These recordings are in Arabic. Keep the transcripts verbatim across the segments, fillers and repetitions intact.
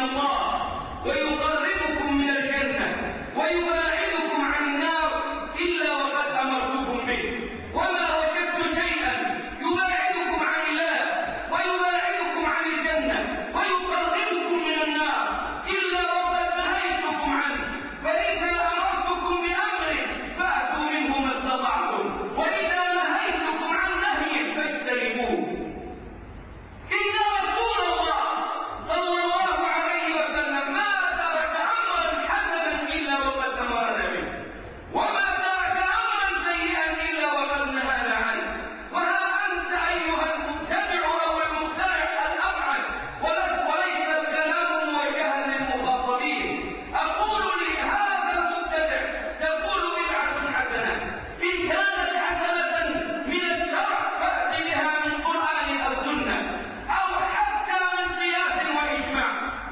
الله ويقربكم من الجنة ويباعدكم عن النار إلا وقد أمرتكم به، وما وجدت شيئا يباعدكم عن الله ويباعدكم عن الجنة ويقربكم من النار إلا وقد نهيتكم عنه. فإذا أمرتكم بأمر فأتوا منه ما استطعتم، وإذا نهيتكم عن نهي فاجتنبوه. إن رسول الله صلى الله عليه وسلم ما ترك أمرا حسنا إلا وقد أمرنا به، وما ترك أمرا سيئا إلا وقد نهانا عنه. وها أنت أيها المبتدع أو المخترع الأبعد، وليس الكلام موجها للمخاطبين. أقول لهذا المبتدع تقول بدعة حسنة، إن كانت حسنة من الشرع فأت بها من قرآن أو سنة أو حتى من قياس وإجماع،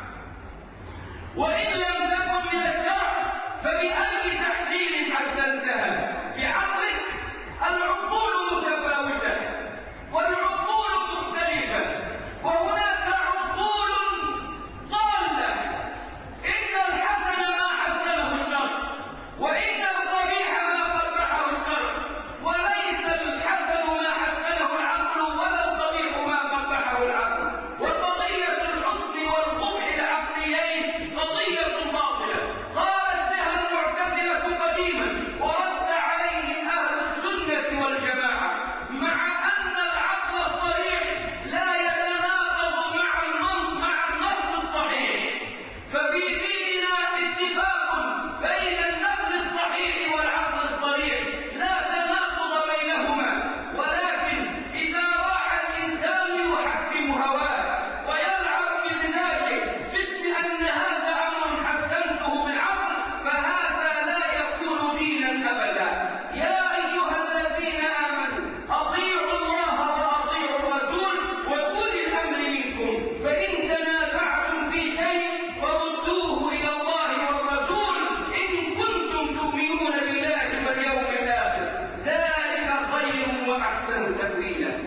وإن لم تكن من الشرع فبأي تحسين حسنتها؟ بعقلك؟ العقول متفاوتة والعقول مختلفة، وهناك عقول ضالة. إن الحسن ما حسنه الشرع، وإن القبيح ما قبحه الشرع، وليس الحسن ما حسنه العقل ولا القبيح ما قبحه العقل. وقضية الحسن والقبح العقليين قضية باطلة قالت بها المعتزلة قديما ورد عليه أهل السنة والجماعة، مع أن العقل الصريح لا يتناقض مع النص مع النص الصحيح. ففي ديننا اتفاق بين النقل الصحيح والعقل الصريح، لا تناقض بينهما. ولكن إذا راح الإنسان يحكم هواه ويلعب بمزاجه باسم أن هذا أمر حسنته بالعقل، فهذا لا يكون دينا أبدا. يا أيها الذين آمنوا أطيعوا الله وأطيعوا الرسول وأولي الأمر منكم، فإن تنازعتم في شيء فردوه إلى الله والرسول إن كنتم تؤمنون بالله واليوم الآخر، ذلك خير وأحسن تأويلا.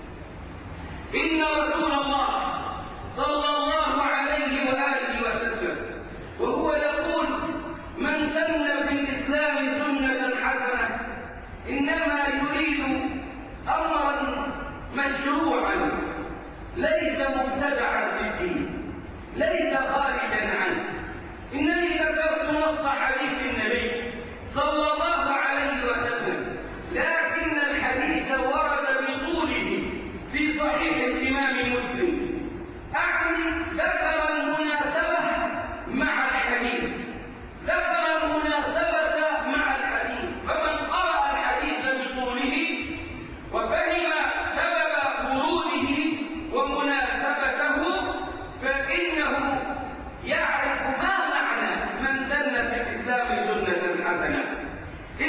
إن رسول الله صلى الله عليه وآله وسلم وهو يقول: من سن في الإسلام سنة حسنة إنما يريد أمرا مشروعا ليس مبتدعا في الدين، ليس خارجا عنه. إنني ذكرت نص حديث النبي صلى الله عليه وسلم، لكن الحديث ورد بطوله في صحيح الإمام مسلم. أعني ذكر المناسبة مع الحديث، ذكر المناسبة مع الحديث. فمن قرأ الحديث بطوله وفهم سبب وروده ومناسبته فإنه يعرف ما معنى من سن في الإسلام سنة حسنة.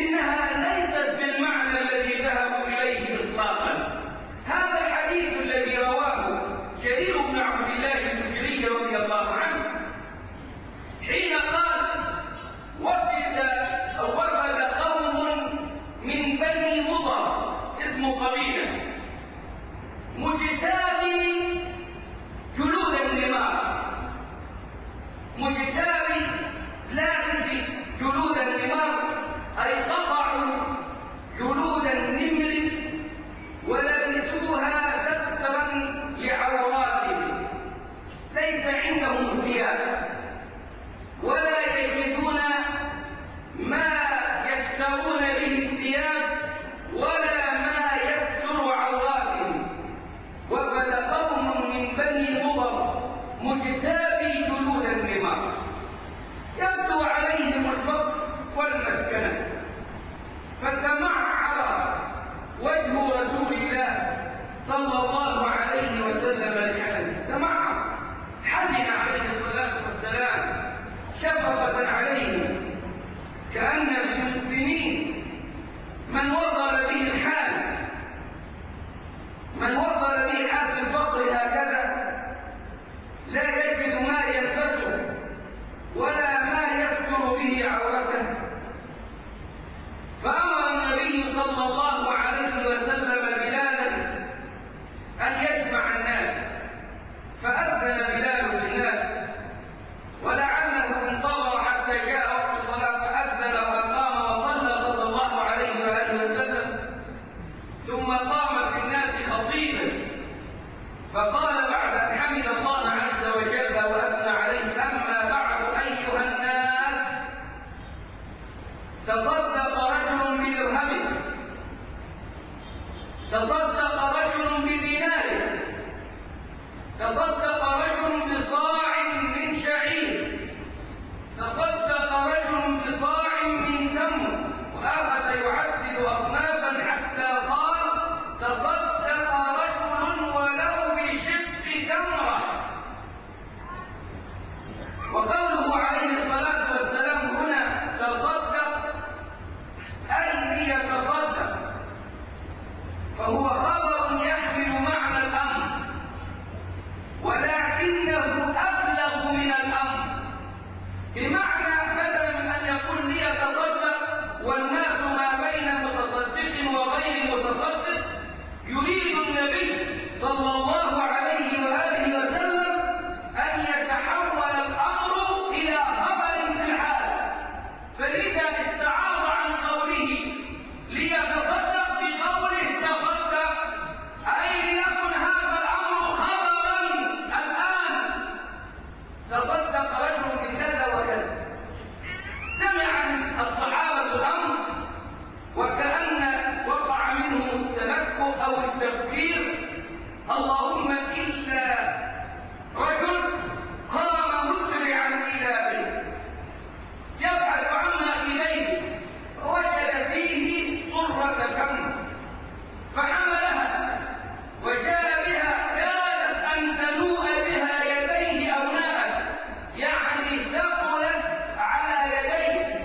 بمعنى بدلا من أن يقول لي تصدق والناس ما بين متصدق وغير متصدق، يريد النبي صلى الله عليه وآله وسلم أن يتحول الأمر إلى خبر في الحال، فلذا استعاض عن قوله ليتصدق بقوله تصدق، أي ليكن هذا الأمر خبرا الآن. تصدق رجل بكذا وكذا، سمع الصحابة الأمر وكأن وقع منهم التنكر أو التفكير، اللهم إلا رجل قام مسرعا إلى بيته يبحث عما إليه وجد فيه طرة تمر فحملها وجاء بها، كادت أن تنوء بها يديه أو ناءت، يعني ثقلت على يديه،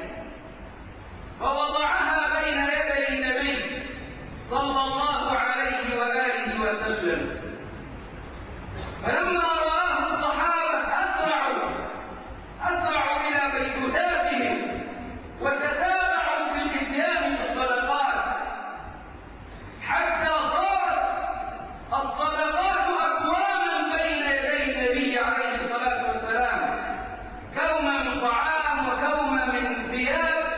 فوضعها بين يدي النبي صلى الله عليه وآله وسلم. فلما رآه الصحابة أسرعوا أسرعوا إلى بيتوتاتهم وتتابعوا في الإتيان بالصدقات، حتى صارت الصدقات أكواما بين يدي النبي عليه الصلاة والسلام، كوما من طعام وكوما من ثياب،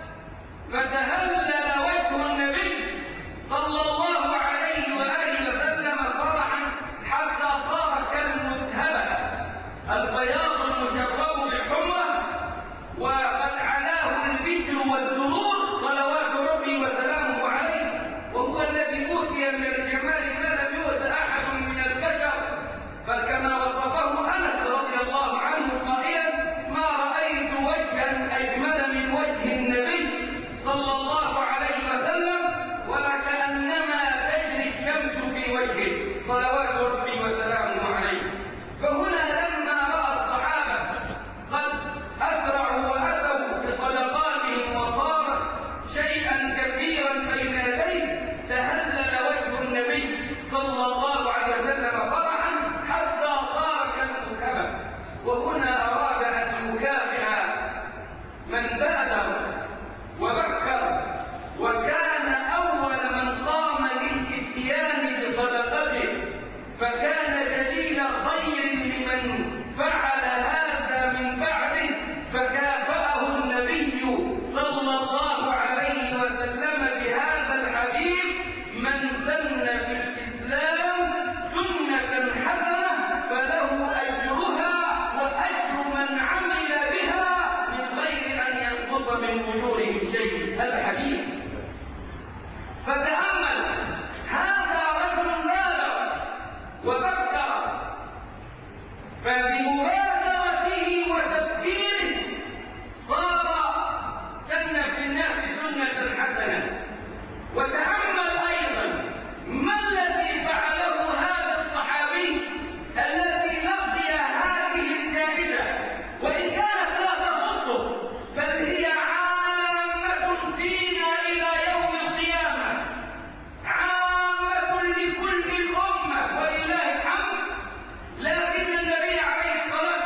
فتهلل وجه النبي صلى الله عليه وآله وسلم فرحا حتى صار كالمذهبة، البياض المشرب بالحمرة، وقد علاه البشر والسرور صلوات ربي وسلامه عليه، وهو الذي أوتي من الجمال ما لم يؤت أحد من البشر، فكما وصفه أنس رضي الله عنه قائلا: ما رأيت وجها أجمل من وجه النبي صلى الله عليه وسلم، وكأنما تجري الشمس في وجهه صلوات ربي وسلامه عليه. فهنا لما رأى الصحابة قد أسرعوا وأتوا بصدقاتهم وصارت شيئا كثيرا بين يديه، تهلل وجه النبي صلى الله عليه وسلم فرحا حتى صار كالمكبة. وهنا أراد أن يكافئ من بادر وبكر وكان أول من قام للإتيان بصدقته، فكان دليل خير لمن فعل هذا من بعده، فكافأه النبي صلى الله عليه وسلم بهذا الحديث: من سن في الإسلام سنة حسنة فله أجرها وأجر من عمل بها من غير أن ينقص من أجورهم شيء. الحديث. فتأمل، هذا رجل بالغ وفكر، فبمبادرته وتفكيره صار سن في الناس سنة حسنة. وتأمل أيضا ما الذي فعله هذا الصحابي الذي لقي هذه الجائزة، وإن كانت لا تخصه بل هي عامة فينا إلى يوم القيامة، عامة لكل الأمة ولله الحمد. لكن النبي عليه الصلاة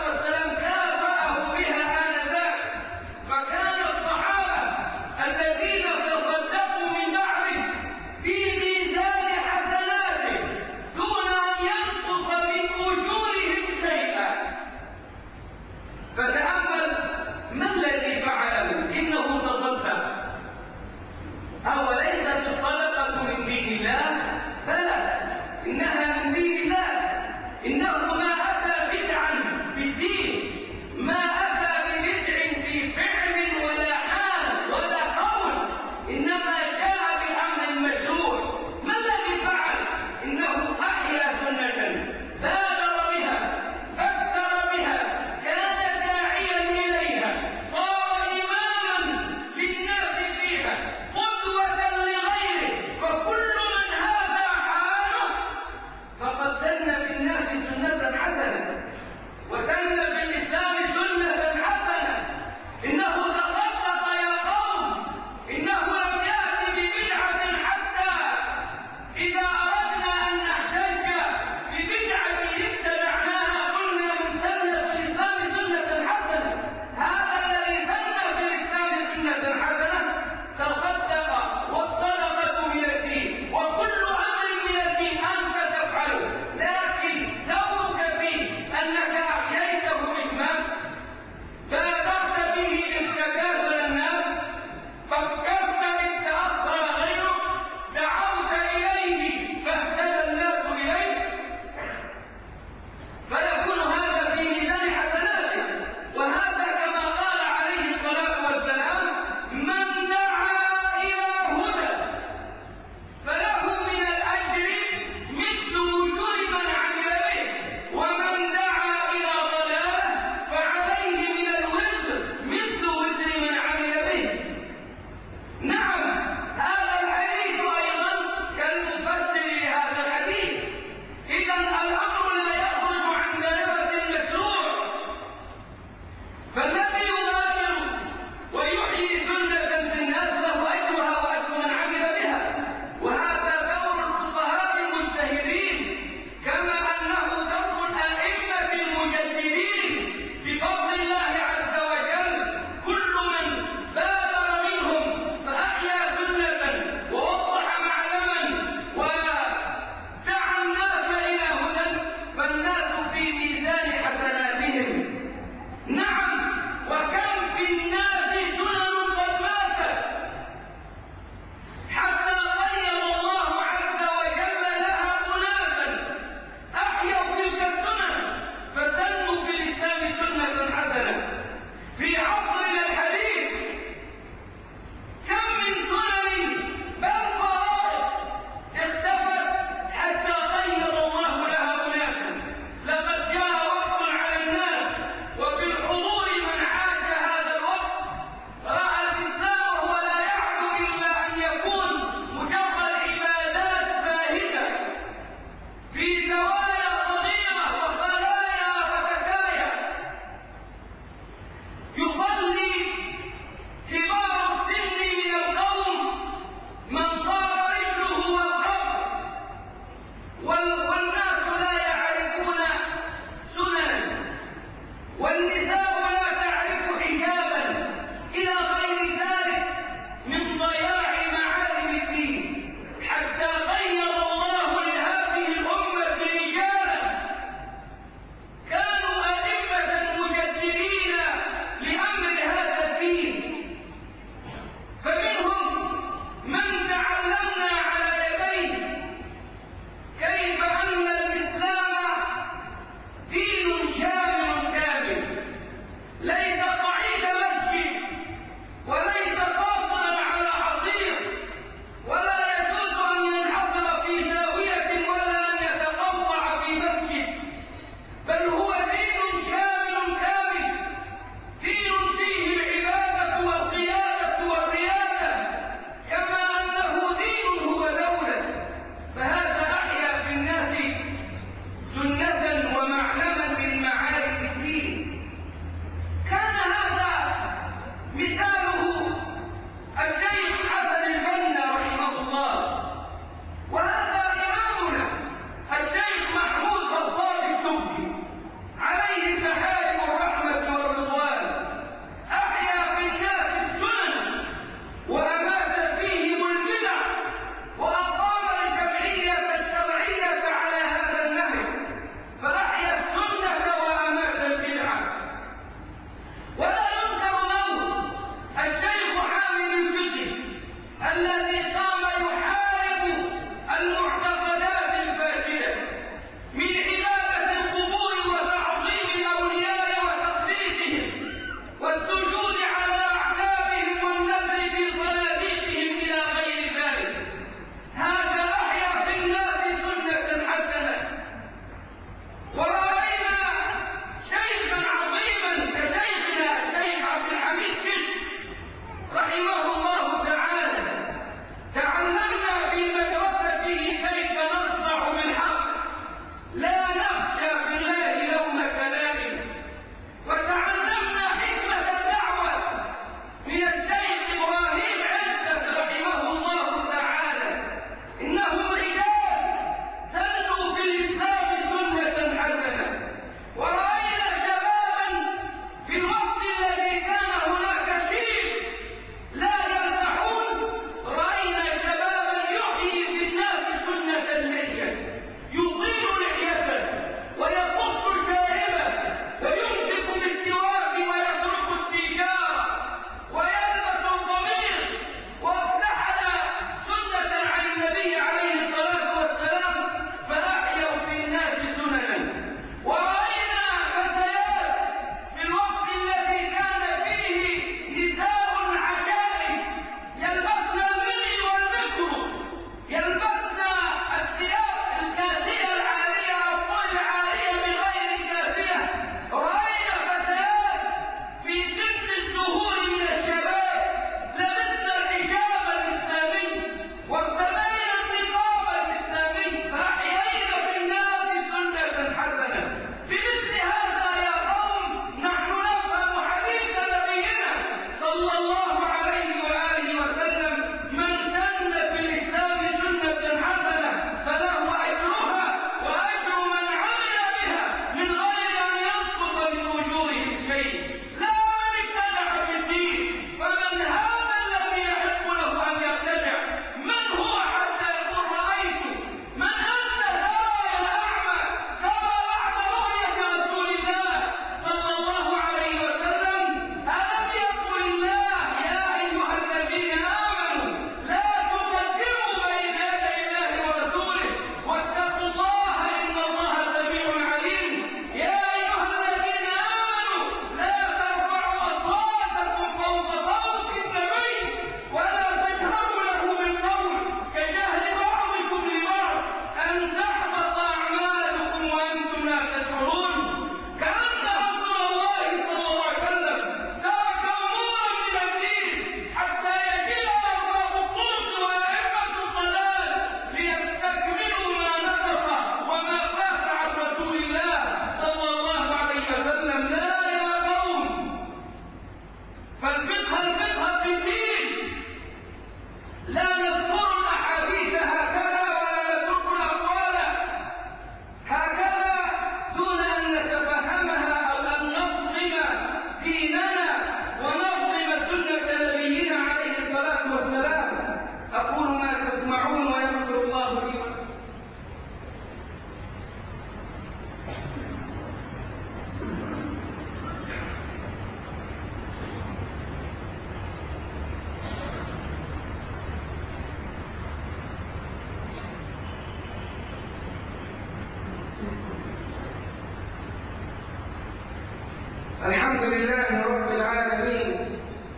الحمد لله رب العالمين،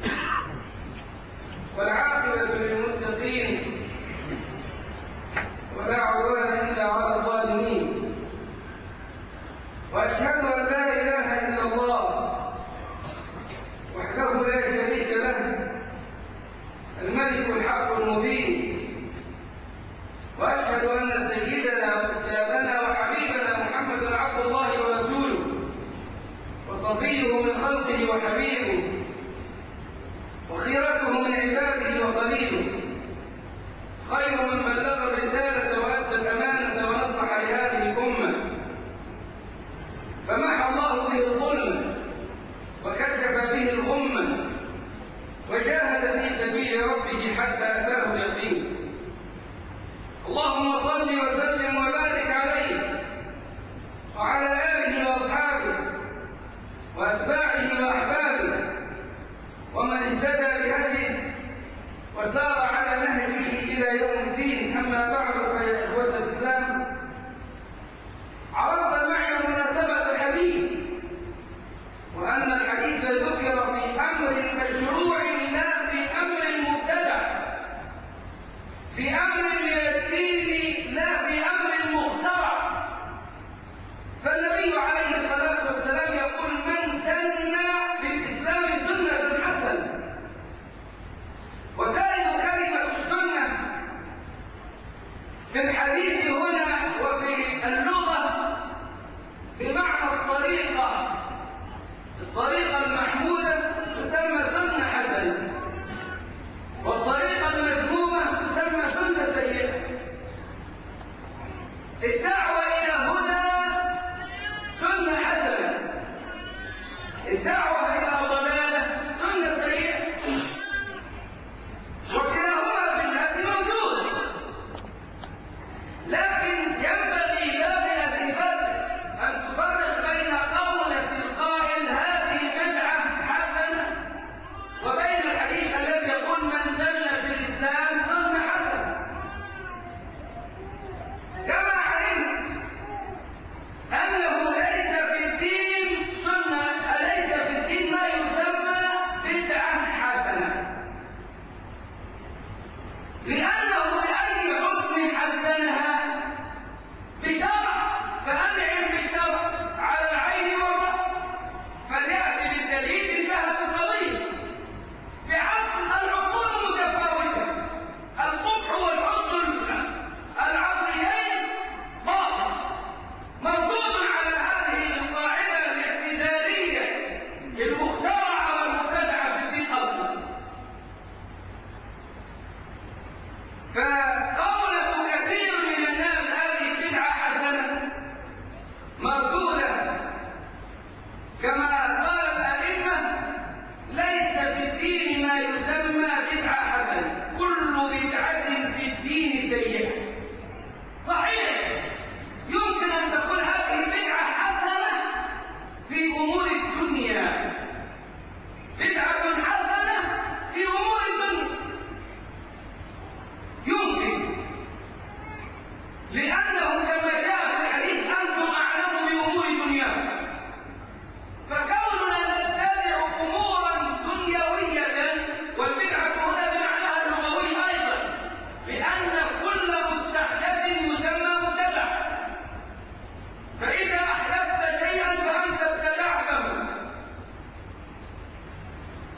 والعاقبة للمتقين، ولا عدوان إلا على الظالمين، وأشهد أن لا إله إلا الله وحده لا شريك له، الملك الحق المبين، وأشهد أن سيدنا وأستاذنا وحبيبنا محمدا عبد الله ورسوله وصفيه من خلقه وحبيبه وخيرته من عباده وخليله، خير من بلغ الرسالة وأدى الأمانة ونصح لهذه الأمة، فمحى الله به الظلم وكشف به الغمة وجاهد في سبيل ربه حتى أتاه اليقين. اللهم صل وسلم وبارك عليه وعلى آله وأصحابه وأتباعه وأحبابه ومن اهتدى بهديه وسار على نهجه إلى يوم الدين. أما بعد، فيا إخوة الإسلام، عرض معي مناسبة الحديث، وأن الحديث ذكر في أمر مشروع لا في أمر مبتدع، في أمر من الدين لا في أمر مخترع. فالنبي عليه الصلاة والسلام يقول: من سن في الإسلام سنة حسنة. وترد كلمة السنة في الحديث هنا وفي اللغة بمعنى الطريقة، الطريقة المحمودة تسمى سنة حسنة، والطريقة المذمومة تسمى سنة سيئة. الدعوة إلى هدى سنة حسنة، الدعوة إلى ضلالة سنة سيئة، وكلاهما في الذات موجود، لكن ينبغي لابنة الفرق أن تفرق بين قولة القائل هذه بدعة حسنة وبين الحديث الذي يقول من سن في الإسلام سنة حسنة. كما علمت أنه ليس في الدين سنة، أليس في الدين ما يسمى بدعة حسنة، لأنه بأي حكم حسنها؟ بشرع، فأنعم بالشرع على العين والرأس، فليأتي بالدليل انتهت القضية. بعقل العقول متفاوتة، القبح والحسن العقليين باطل، مردود على هذه القاعدة الاعتزالية المخترعة والمبتدعة في أصل. فقولة كثير من الناس هذه بدعة حسنة مردودة، كما قال الأئمة: ليس في الدين ما يسمى بدعة حسنة، كل بدعة في الدين سيئة. صحيح، يمكن أن تكون هذه بدعة حسنة في أمور الدنيا، بدعة حسنة في أمور الدنيا يمكن، لأنه كما جاء في الحديث: أنتم أعلم بأمور دنياكم. فكوننا نتبع أمورا دنيوية، والبدعة هنا بمعناها اللغوي أيضا، لأن كل مستحدث يسمى مبتدع، فإذا أحدثت شيئا فأنت ابتدعته.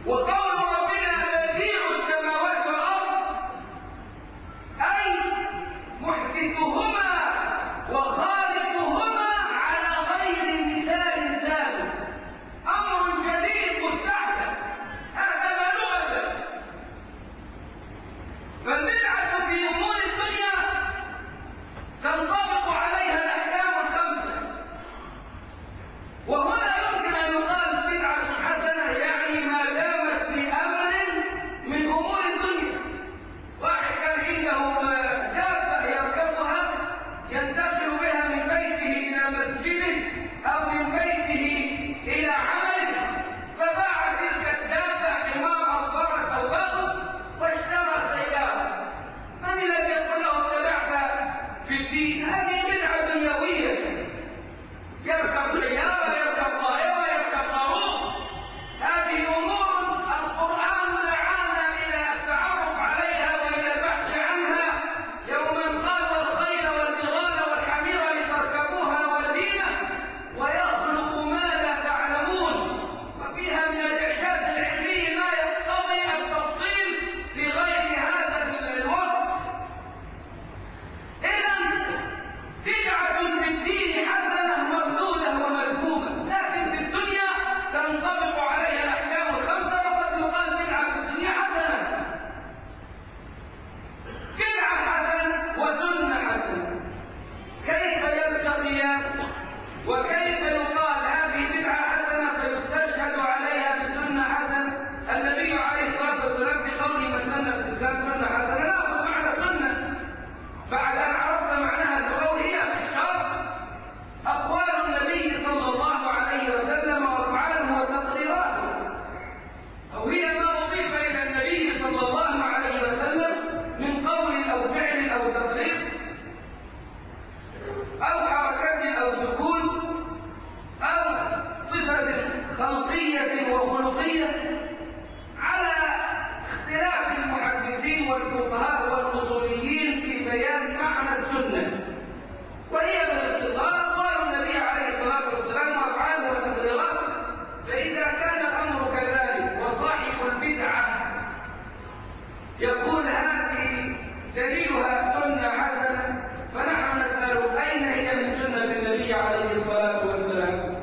خلقية وخلقية على اختلاف المحدثين والفقهاء والأصوليين في بيان معنى السنة، وهي بالاختصار أقوال النبي عليه الصلاة والسلام وأفعاله وتقريراته. فإذا كان الأمر كذلك وصاحب البدعة يقول هذه دليلها سنة حسنة، فنحن نسأل أين هي من سنة النبي عليه الصلاة والسلام؟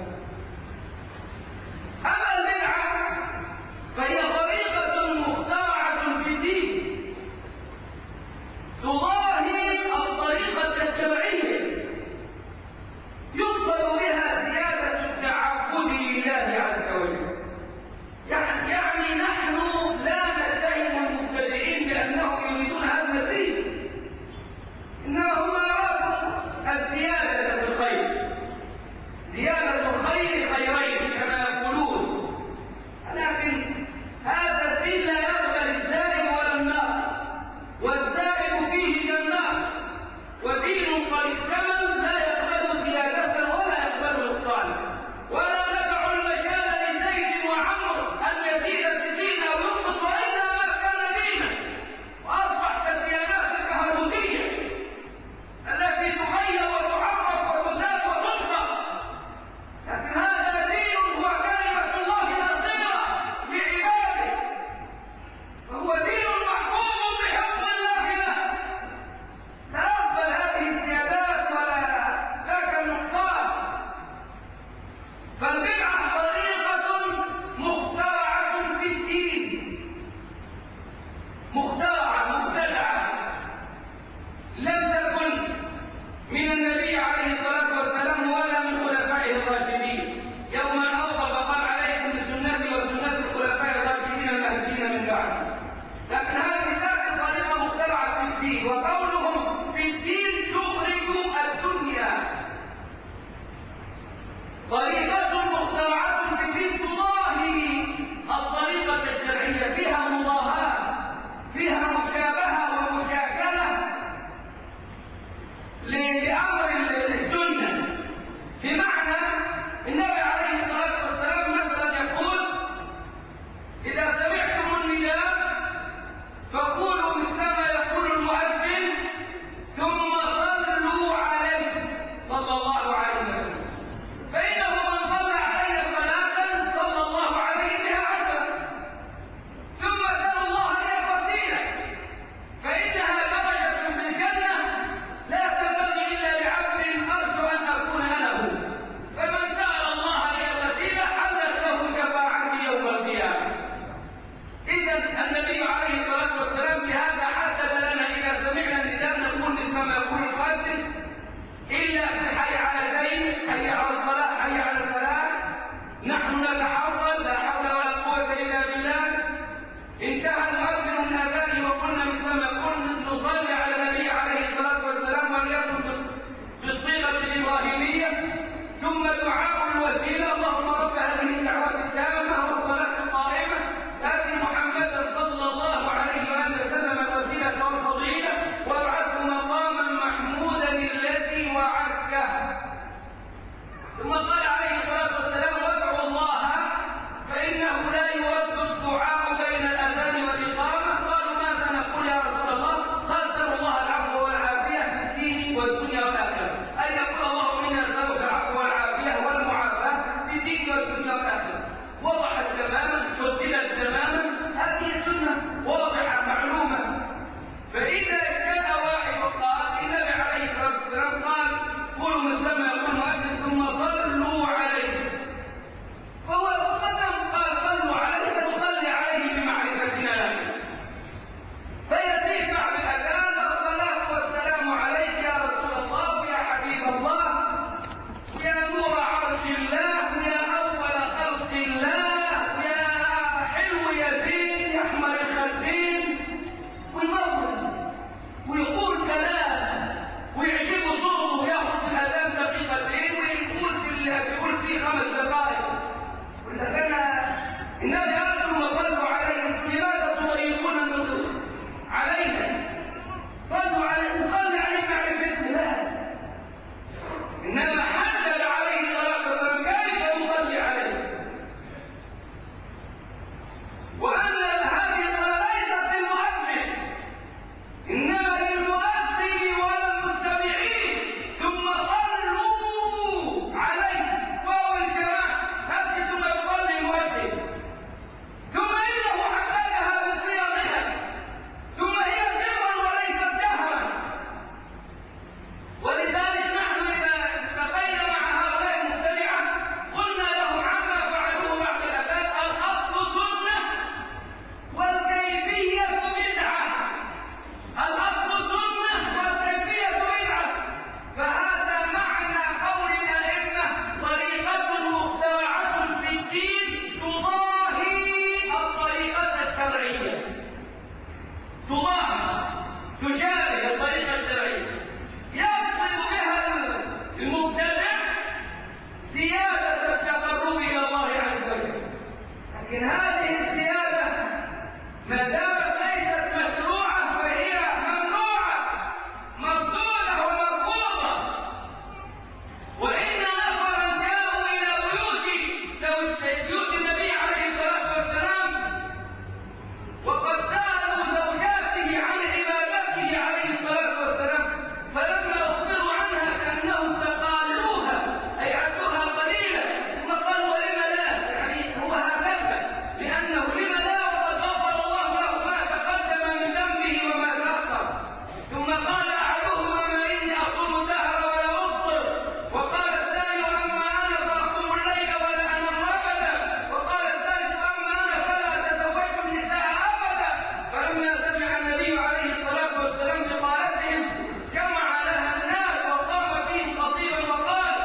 أما البدعة فهي طريقة مخترعة في الدين تضاهي الطريقة الشرعية يقصد بها زيادة التعبد لله عز وجل. يعني, يعني نحن لا نتهم المبتدعين بأنهم يريدون هذا الدين، إنهم أرادوا الزيادة في الخير، زيادة الخير خيرين كما يقولون، لكن هذا الدين لا يقبل الزائد ولا الناقص، والزائد فيه كالناقص، ودين قد اكتمل لا يقبل زيادة ولا يقبل نقصانا، ولا ندع المجال لزيد وعمر أن يزيد في الدين أو ينقص وإلا ما كان دينا، وأصبح كالديانات الكهربائية التي تغير وتحرك وتزاد وتنقص. لكن هذا دين هو كلمة الله الأخيرة لعباده، وهو دين محفوظ بحفظ الله له، لا يقبل هذه الزيادات ولا ذاك النقصان. فالبدعة طريقة مخترعة في الدين، مخترعة مبتدعة لم تكن من النبي عليه الصلاة والسلام ولا من خلفائه الراشدين. يوم أن أوصى فقال عليكم بسنتي وسنة الخلفاء الراشدين المهديين من بعد. لكن هذه ذات طريقة مخترعة في الدين، وقولهم في الدين تخرج الدنيا. طريقة مخترعة في الدين تضاهي الطريقة الشرعية، فيها مضاهاة، فيها مشابهة ومشاكلة لأمر السنة. بمعنى النبي عليه الصلاة والسلام مثلا يقول إذا سمعتم النداء فقولوا مثل ما يقول المؤذن ثم صلوا عليه صلى الله عليه وسلم، فإنه من صلى عليه صلاة صلى الله عليه بها عشرا، ثم سأل الله لي الوسيلة فإنها درجة في الجنة لا تنبغي إلا لعبد أرجو أن أكون أنا هو، فمن سأل الله لي الوسيلة حلت له شفاعتي يوم القيامة. إذا النبي عليه الصلاة والسلام بهذا حدد لنا إذا سمعنا النداء نقول مثل ما يقول المؤذن، إلا في حي على زين، حي على الصلاة، حي على الفلاح، نحن نتحرى لا حول ولا قوة إلا بالله. انتهى المؤذن من أذانه وقلنا مثل ما قلنا نصلي على النبي عليه الصلاة والسلام وليكن بالصيغة الإبراهيمية، ثم دعاء الوسيلة اللهم رب هذه الدعوات التامة والصلاة القائمة آت محمدا صلى الله عليه وآله وسلم الوسيلة والفضيلة وابعثه مقاما محمودا الذي وعدته. ثم قال عليه الصلاة والسلام وادعوا الله فإنه لا يرد الدعاء بين الأذان والإقامة إن هذه الزيادة ما دامت ليست مشروعة فهي ممنوعة مردودة ومرفوضة. وإن نفرا جاءوا إلى بيوت بيوت النبي عليه الصلاة والسلام وقد سألوا زوجاته عن عبادته عليه الصلاة والسلام، فلما أخبروا عنها كأنهم تقالوها أي عدوها قليلا، ثم قالوا ولم لا، يعني هو هكذا، لأنه لم لا وقد غفر الله له ما تقدم من ذنبه وما تأخر. ثم قال أحدهما ما إني أصوم الدهر ولا أفطر، وقال الثاني أما أنا فأقوم الليل ولا أنام أبدا، وقال الثالث أما أنا فلا أتزوج النساء أبدا. فلما سمع النبي عليه الصلاة والسلام بقالتهم جمع لها الناس وقام فيهم خطيبا وقال: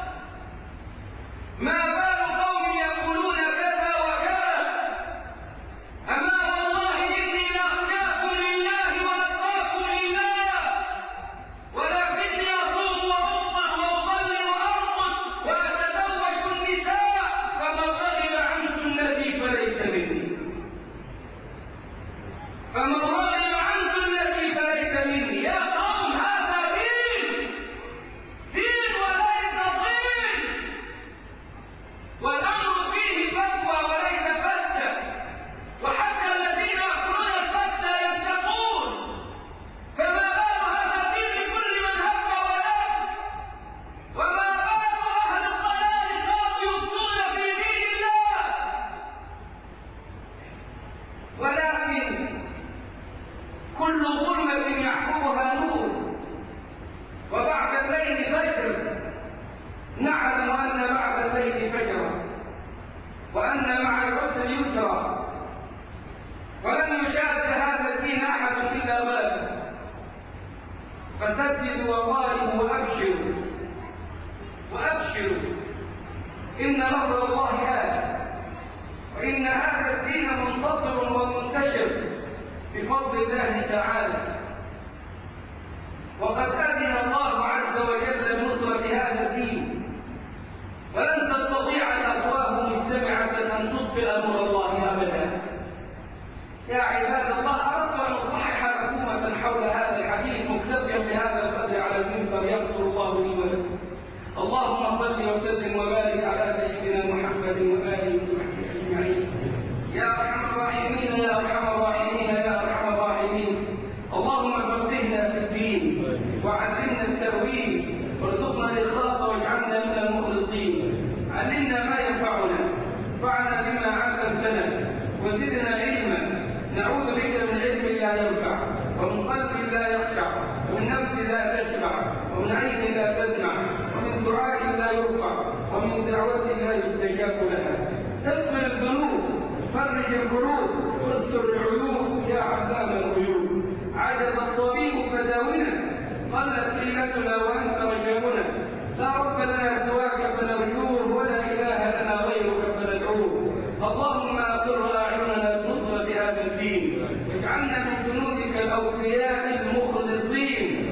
ما بال قوم يقولون كذا وكذا، أما والله إني لأخشاكم لله وأتقاكم لله، ولكني أصوم وأفطر وأصلي وأرقد وأتزوج النساء، فمن رغب عن سنتي فليس مني. فمن رغب عن سنتي فليس مني. يا قوم هذا دين، دين وليس طين، والأمر فيه فتوى وليس فتة، وحتى الذين يأكلون الفتة يتقون، فما بال هذا الدين لكل من هم ولم، وما بال أهل الضلال صاروا يفتون في دين الله. ولكن كل ظلمة يعقبها نور، وبعد الليل فجر. نعلم أن بعد الليل فجرا، وأن مع العسر يسرا، ولن يشاد هذا الدين أحد إلا غلبه. فسددوا وقاربوا وأبشروا وأبشروا، إن نصر الله آت، وإن هذا الدين منتصر ومنتشر بفضل الله تعالى. وقد أذن الله عز وجل بنصرة هذا الدين، ولن تستطيع الأفواه مجتمعة أن تطفئ أمر الله أبدا. يا عباد الله، أردت أن أصحح حكومة حول هذا الحديث مكتفيا بهذا القدر على المنبر، يغفر الله لي ولكم. اللهم صل وسلم وبارك على سيدنا محمد وآله وصحبه أجمعين. يا أرحم الراحمين يا أرحم الراحمين يا أرحم الراحمين، اللهم فقهنا في الدين وعلمنا التأويل، وارزقنا الإخلاص واجعلنا من المخلصين. علمنا ما ينفعنا، انفعنا بما علمتنا، وزدنا علما. نعوذ بك من علم لا ينفع، ومن قلب لا يخشع، ومن نفس لا تشبع، ومن عين لا تدمع، ومن دعاء لا يرفع، ومن دعوة لا يستجاب لها. تغفر الذنوب، فرج القلوب، واستر العيوب يا علام الغيوب. عجز الطبيب فداونا، قلت حيلتنا وانت رجاؤنا. لا رب لنا سواك فنرجوه، ولا اله لنا غيرك فندعوه. اللهم اقر اعيننا بنصرة هذا الدين، واجعلنا من جنودك الاوفياء المخلصين.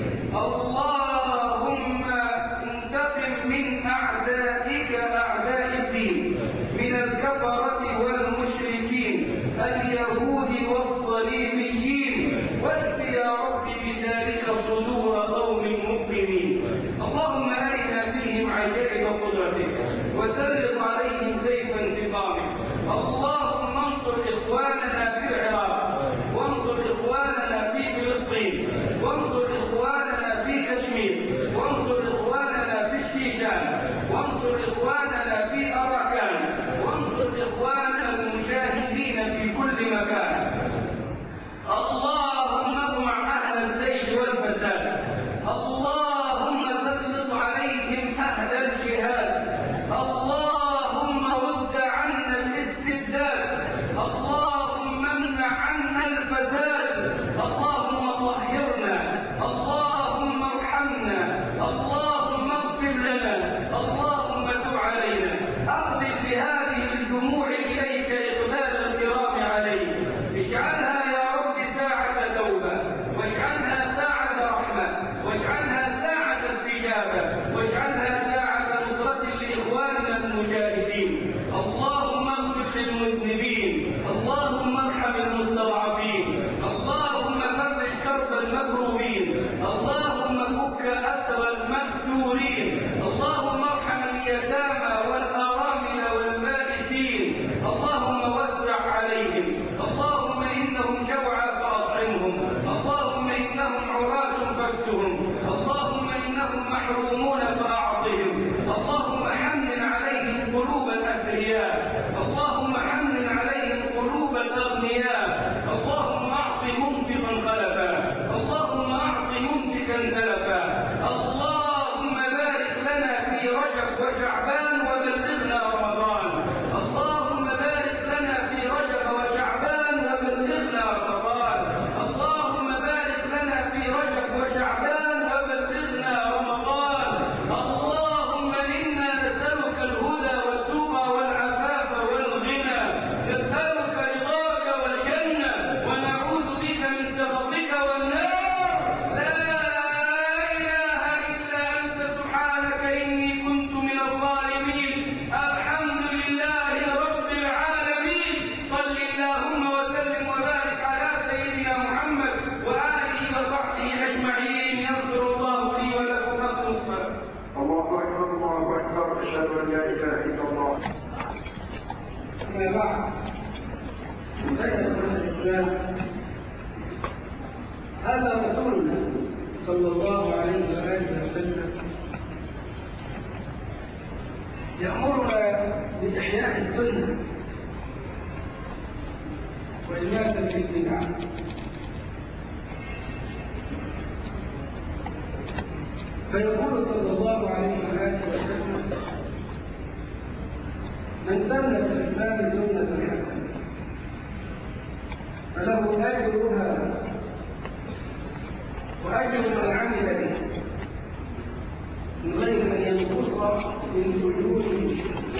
اللهم انتقم من اعدائك اعداء الدين، من الكفرة والمشركين اليهود والصليبيين، واشف يا رب بذلك صدور قوم مؤمنين. اللهم أرنا فيهم عجائب قدرتك، وسلط عليهم سيف انتقامك. اللهم انصر إخواننا في العراق، وانصر إخواننا في فلسطين، أما بعد، فإن الإسلام هذا رسولنا صلى الله عليه وآله وسلم يأمرنا بإحياء السنة وإماتة البدع، فيقول صلى الله عليه وآله وسلم: من سن في الإسلام سنة حسنة فله أجرها وأجر من عمل به من غير أن ينقص من أجورهم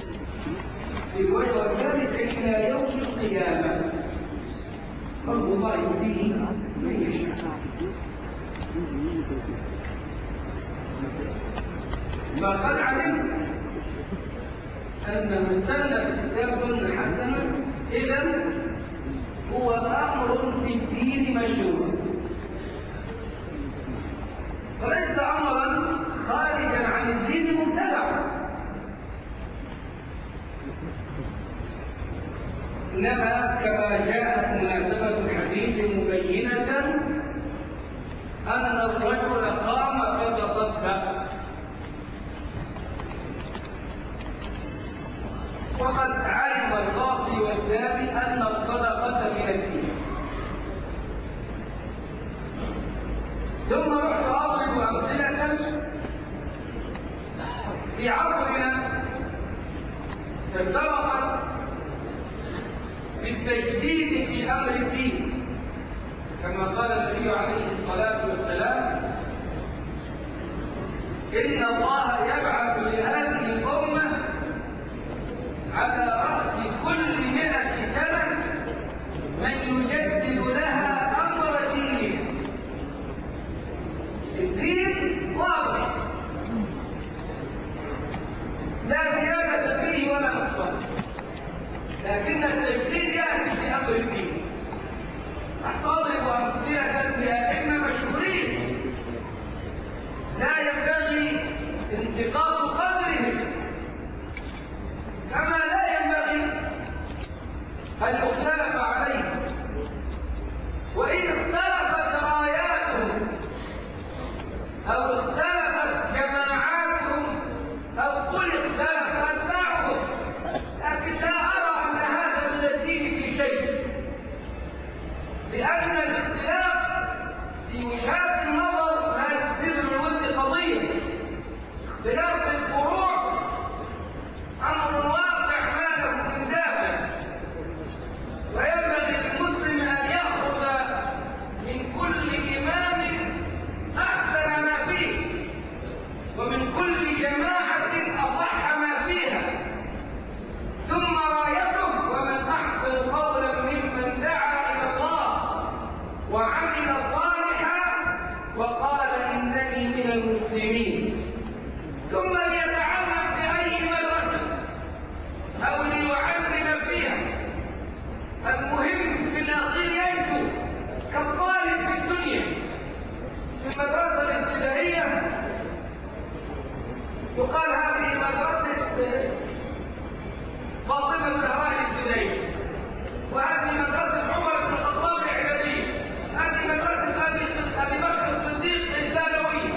وذلك إلى يوم القيامة. رب الله يؤتيه من يشاء. فقد علمت أن من سن في الإسلام سنة حسنة إذن هو أمر في الدين مشروع، وليس أمرا خارجا عن الدين مبتدعا، إنما كما جاءت مناسبة الحديث مبينة أن الرجل قام فتصدق، وقد علم القاصي والتالي أن الصدقة من الدين. ثم رحت أضرب أمثلة في عصرنا ارتبطت بالتجديد في أمر الدين، كما قال النبي عليه الصلاة والسلام: إن الله يبعث لهذه الأمة على رأس كل مئة سنة من يجدد لها أمر دينه. الدين واضح لا زيادة فيه ولا نقصان، لكن التجديد يأتي في أمر الدين. أضرب أمثلة لأئمة مشهورين لا ينبغي انتقاص قدرهم، كما لا ينبغي أن يختلف عليه، وإن اختلفت راياتهم أو اختلفت جماعاتهم أو قل اختلف أتباعهم، لكن لا أرى أن هذا من الدين في شيء، لأن الاختلاف في وجهات النظر لا يفسد من ود قضية. اختلاف الفروع أمر واقع ما له من دافع، وينبغي للمسلم أن يأخذ من كل إمام أحسن ما فيه، ومن كل جماعة أصح ما فيها، ثم رايته: ومن أحسن قولا ممن دعا إلى الله وعمل صالحا وقال إنني من المسلمين. ثم ليتعلم في أي مدرسة أو ليعلم فيها. المهم في الأخير ينجو كالطالب في الدنيا. في المدرسة الابتدائية يقال هذه مدرسة فاطمة الزهراء الابتدائية، وهذه مدرسة عمر بن الخطاب الإعدادية، هذه مدرسة أبي بكر الصديق الثانوية،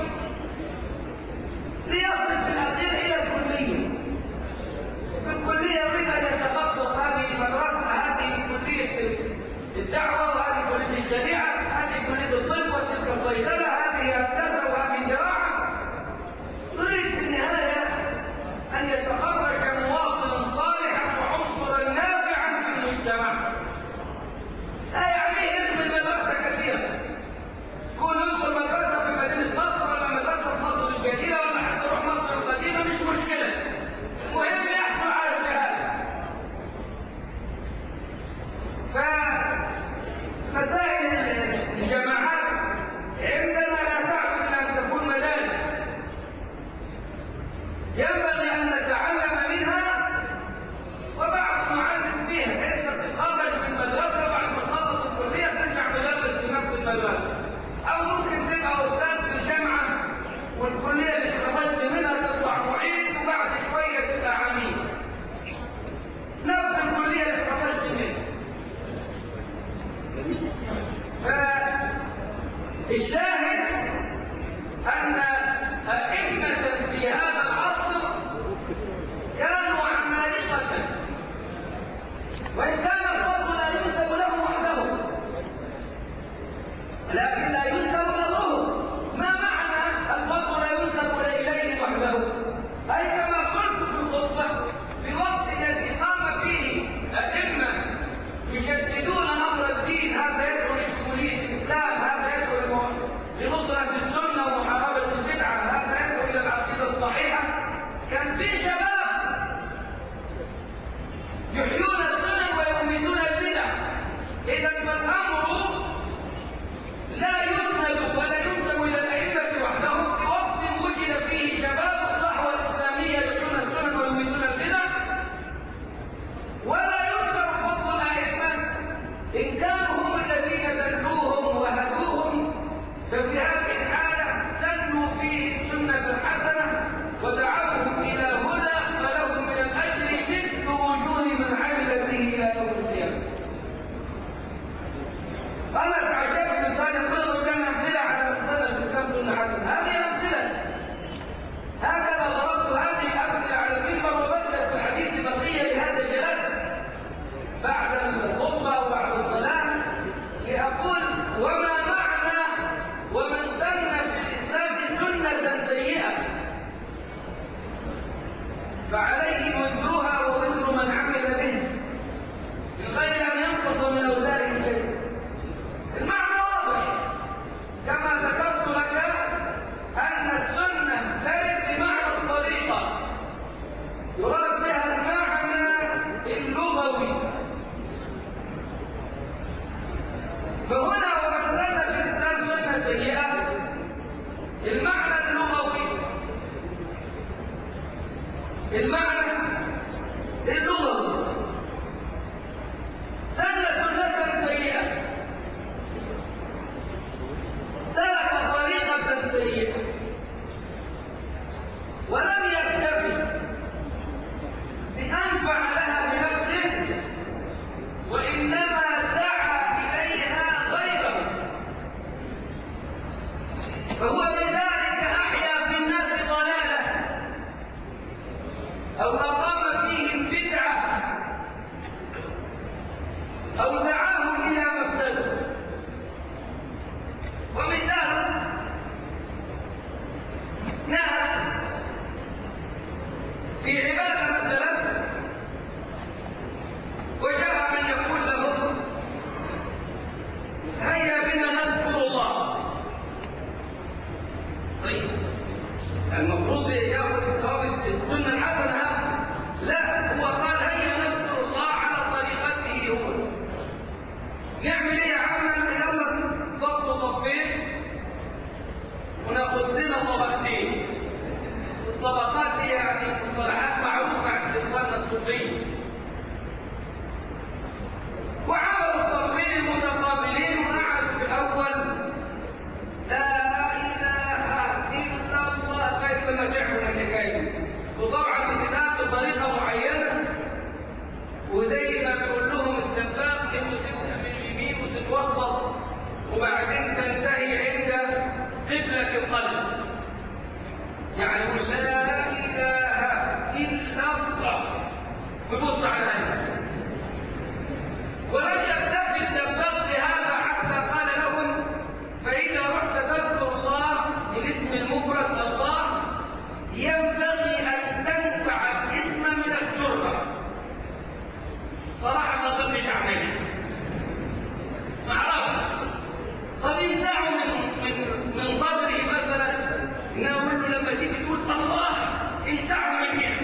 ليصل في الأخير إلى الكلية. في الكلية يريد أن يتخصص هذه المدرسة، هذه كلية الدعوة، وهذه كلية الشريعة، هذه كلية الطب، وتلك الصيدلة، هذه هندسة، وهذه زراعة. يريد في النهاية أن يتخرج مواطنا صالحا وعنصرا نافعا في المجتمع. لا يعنيه اسم المدرسة كثيرا، يكون يدخل مدرسة في مدينة نصر ولا مدرسة مصر الجديدة ولا حتى يروح مصر القديمة، مش مشكلة، المهم يحصل على الشهادة. فمسائل الجامعات عندنا لا تعمل أن تكون مدارس، ينبغي أن نتعلم منها وبعض نعلم فيها. أنت تتخرج وإن كان الفضل لا ينسب له وحده، لكن لا ينكر له. ما معنى الفضل لا ينسب إليه وحده؟ أي كما قلت في الخطبة، في الوقت الذي قام فيه أئمة يشددون أمر الدين، هذا يدعو لشمولية الإسلام، هذا يدعو لنصرة السنة ومحاربة البدعة، هذا يدعو إلى العقيدة الصحيحة. كان في شباب يحيون السنن ويميتون البدع. إذا فالأمر لا يسند ولا ينسب إلى الأئمة وحدهم في وقت وجد فيه شباب الصحوة الإسلامية يحيون السنن ويميتون البدع، ولا ينكر فضل الأئمة إن كانوا هم الذين دلوهم وهدوهم. ففي هذه الحالة سنوا فيه السنة الحسنة ودعوهم إلى هدى، فلهم من الأجر مثل وجوه من عمل به إلى يوم القيامة. أنا تعجبت مثال يقول كان أمثلة على أمثلة الإسلام سنة حسنة. هذه أمثلة، هكذا ضربت هذه الأمثلة على المنبر، وبدأت في الحديث بقية لهذا الجلسة بعد الخطبة وبعد الصلاة لأقول وما معنى ومن سن في الإسلام سنة سيئة فعليه وزرها ووزر من عمل به من غير أن ينقص من أوزاره شيء. المعنى واضح، كما ذكرت لك أن السنة ترد بمعنى الطريقة، يراد بها المعنى اللغوي. فهنا ومن سن في الإسلام سنة سيئة المعنى اللغوي، المعنى اللغوي سن سنة سيئة، سلك طريقة سيئة، ولم يكتفي بأن فعلها بنفسه، وإنما سعى إليها غيره، فهو بذلك أحيا في الناس ضلالة أو أقام فيهم بدعة أو دعاهم إلى مفسدة. ومثال ناس في عبادة مثلا وجاء من يقول لهم هيا بنا نذكر الله. طيب المفروض ياخذ ثواب السنة الحسنة، لا، هو قال هيا نذكر الله على طريقته هو. نعمل ايه يا عم؟ يلا صفوا صفين وناخذ لنا طبقتين. الطبقات دي يعني مصطلحات معروفه عند اخواننا الصوفيه. وعملوا الصفين المتقابلين وقعدوا في الاول لا اله الا الله كيف ما تعمل الحكايه، وطبعا بتتعامل بطريقه معينه، وزي ما بيقول لهم الدباغ انه تبدا من اليمين وتتوسط وبعدين تنتهي عند قبله القلب، يعني لا اله الا الله ويبص على هذا. ولم يكتفي الدباغ بهذا حتى قال لهم فاذا رحت تذكر الله بالاسم المفرد الله ينبغي ان تنفع الاسم من الشربه. صراحه ما ظنش اعمالي، ما اعرفش، قد يمنعوا من من من صدري مثلا ان اقول له لما تيجي تقول الله انتعوا من كده.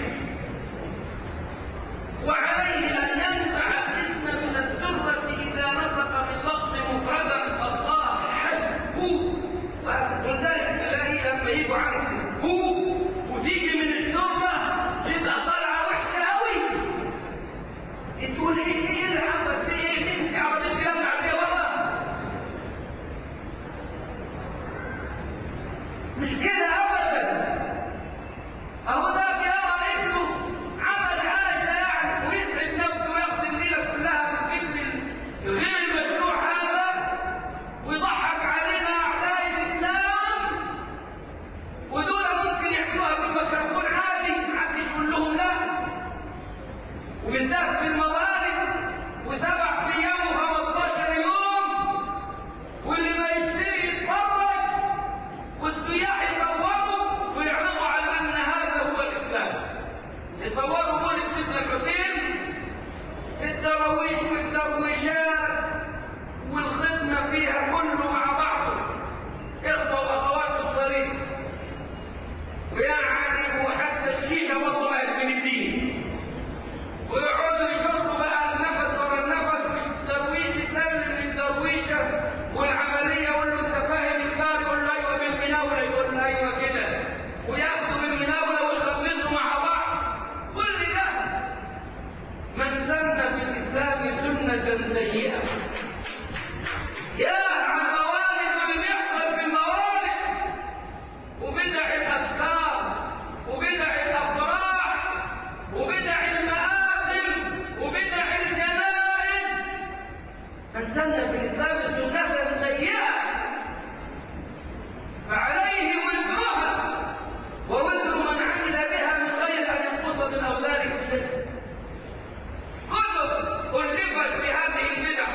وعليه ان ينفع الاسم من السره اذا نطق باللفظ مفردا الله حد هو. ولذلك تلاقي لما يجوا عندي هو وتيجي من السره تبقى طالعه وحشه قوي. تقول ايه ايه اللي حصل في ايه؟ انت عملت الكلام ده عليه والله مش كده ابدا. اهو ده كلام ابنه عمل حاجه يعني ويتعب نفسه وياخد الليله كلها في الفكر غير المشروع هذا ويضحك علينا اعداء الاسلام، ودول ممكن يعملوها بالميكروفون عادي محدش يقول لهم لا. وبالذات في الموالد الدراويش والدرويشات والخدمة فيها كله مع بعضه، إخوة وأخوات الطريق. ويعني وحتى الشيشة برضه بقت من الدين، ويقعدوا يشربوا بقى النفس ورا النفس، والدرويش يسلم للدرويشة والعملية يقول له أنت فاهم الكار، يقول له أيوه بالمناولة، يقول له أيوه كده، وياخدوا بالمناولة ويخبطوا مع بعض. كل ده من سن في الإسلام سنة سيئة. يا عن موالد اللي بيحصل في الموالد وبدع الأفكار وبدع الأفراح وبدع المآثم وبدع الجنائز. من سن في الإسلام سنة سيئة فعليه وزرها ووزر من عمل بها من غير أن ينقص من أوزاره شيء. كتب ألفت في هذه البدع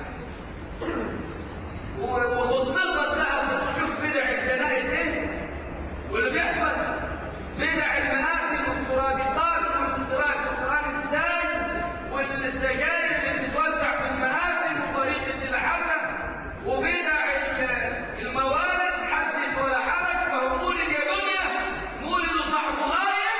وخصصت لها، شوف بدع الجنائز ايه واللي بيحصل، بدع المآثم والسرادقات واختراع القرآن السائل والسجاير اللي بتتوزع في المآثم وطريقة الحسن وبدع الموالد حدث ولا حرج. فهو مولد يا دنيا، مولد صاحب غاية.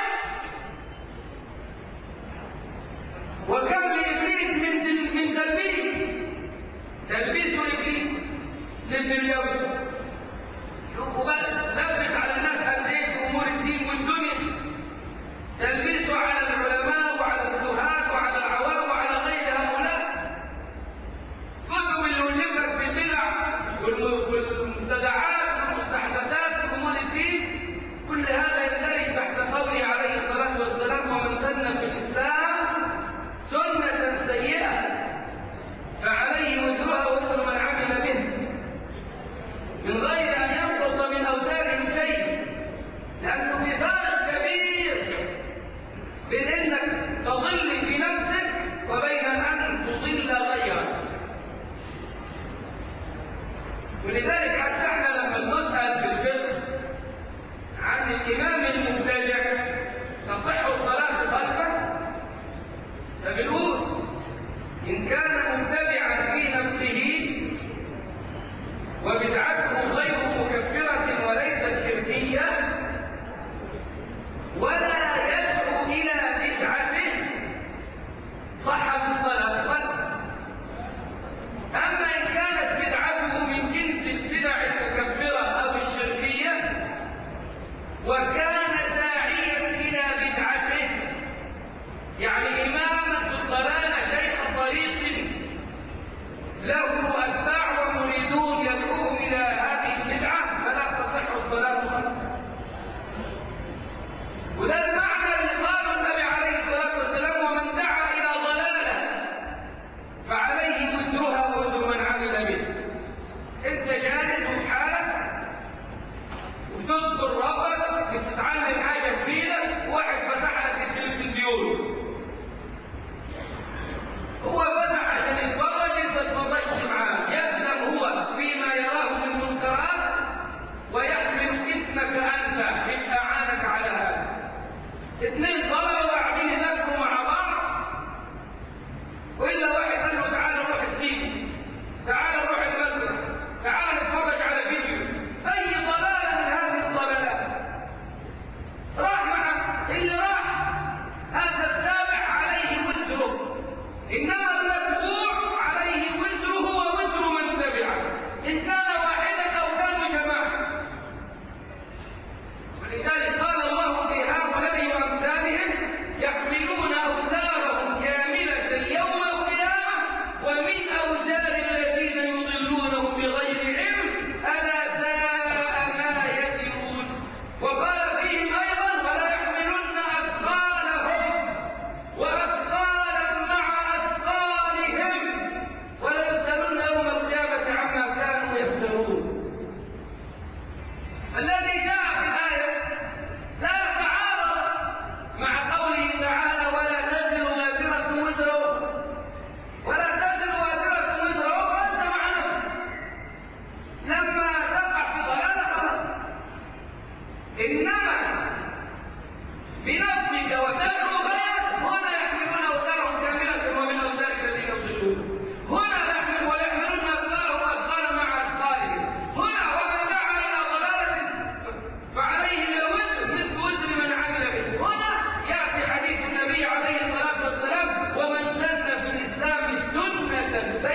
وكم لإبليس من من تلبيس تلبيس إبليس للدنيا. شوفوا بقى لبس على الناس قد ايه في امور الدين والدنيا، تلبسوا على العلماء وعلى الزهاد وعلى العوام وعلى غير هؤلاء. كتب اللي ألفت في البدع والمبتدعات والمستحدثات في امور الدين، كل هذا يندرج تحت قوله عليه الصلاه والسلام ومن سن في الاسلام سنه سيئه فعليه وزرها ووزر من عمل به من غير أن ينقص من أوزارهم شيء. لأنه في فارق كبير بين أنك تضل في نفسك وبين أن تضل غيرك. ولذلك حتى احنا لما نسأل في الفقه عن الإمام المبتدع تصح الصلاة خلفه، فبنقول إن كان مبتدعا في نفسه وبدعته غير مكفرة وليست شركية ولا يدعو إلى بدعته صح بالصلاة خلفه. أما إن كانت بدعته من جنس البدع المكفرة أو الشركية وكان داعيا إلى بدعته، يعني إماما الضلال شيخ طريق له أتباع ومريدون يدعوهم إلى هذه البدعة، فلا تصح الصلاة خلفه. وده المعنى اللي قال النبي عليه الصلاة والسلام ومن دعا إلى ضلالة فعليه وزرها ووزر من عمل به. أنت جالس وحالك وتذكر ربك بتتعلم حاجة كبيرة، واحد فتح لك التلفزيون هو فتح عشان يتفرج، انت اتفرجت معاه، يأثم هو فيما يراه من منكرات ويحمل اسمك انت ان اعانك على هذا. اثنين طلعوا وقاعدين يذاكروا مع بعض، والا واحد قال له تعالى نروح السينما، تعالى نروح المسرح، تعالى نتفرج على فيديو، اي ضلاله من هذه الضلالات راح معه اللي راح، هذا التابع عليه وزره، إنما المتبوع عليه وزره ووزر من تبعه إن كان واحدا أو كانوا جماعة. ولذلك قال الله في هؤلاء وأمثالهم يحملون أوزارهم كاملة يوم القيامة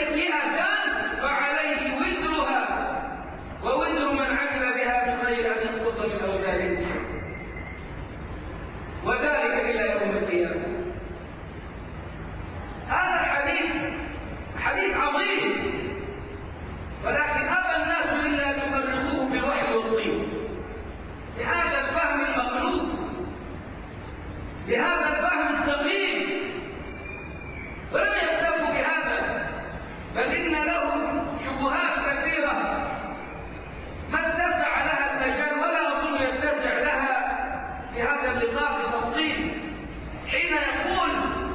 سيئة فعليه وزرها ووزر من عمل بها من غير أن ينقص من أوزاره وذلك إلى يوم القيامة. هذا الحديث حديث عظيم، ولكن أبى الناس إلا أن يفرقوه بالوحي والطين لهذا الفهم المقلوب، لهذا الفهم السقيم، ولم يكتفوا بهذا بل إن لهم شبهات كثيرة ما اتسع لها المجال ولا أظن يتسع لها في هذا اللقاء بتفصيل. حين يقول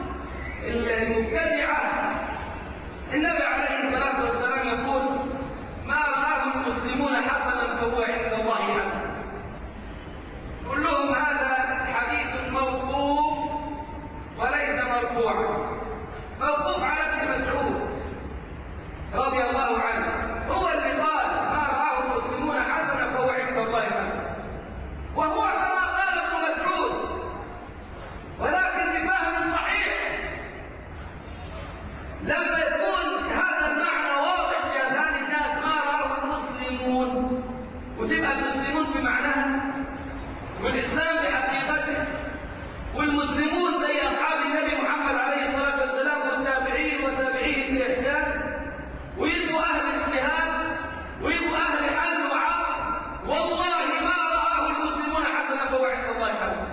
المبتدعة النبي عليه الصلاة والسلام يقول ما رآه المسلمون حسنا فهو عند الله حسن، قل لهم هذا حديث موقوف وليس مرفوعا، موقوف على ابن مسعود رضي الله عنه، هو اللي قال ما رآه المسلمون حسنا فهو عند الله حسن، وهو كما قال ابن مسعود ولكن بفهم صحيح. لما يكون هذا المعنى واضح في اذهان الناس ما رآه المسلمون وتبقى المسلمون بمعناها والاسلام بحقيقته والمسلمون زي اصحاب النبي محمد عليه الصلاه والسلام والتابعين وتابعيهم باحسان، ويبقوا اهل اجتهاد ويبقوا اهل حل وعقل، والله ما رآه المسلمون حسنا فهو عند الله حسن.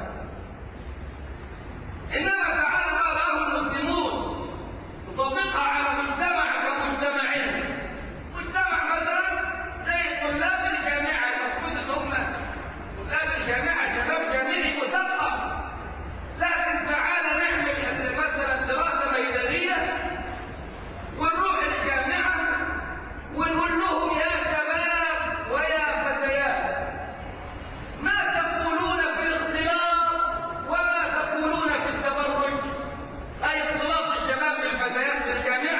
انما تعالى ما رآه المسلمون وطبقها على مجتمع كمجتمعين، مجتمع مثلا زي طلاب الجامعه، المفروض ان هم طلاب الجامعه شباب جامعي مثقف، لكن تعالى نعمل مثلا دراسه ميدانيه ونروح الجامعه ونقول لهم يا شباب ويا فتيات ما تقولون في الاختلاط وما تقولون في التبرج، اي اختلاط الشباب بالفتيات في الجامعه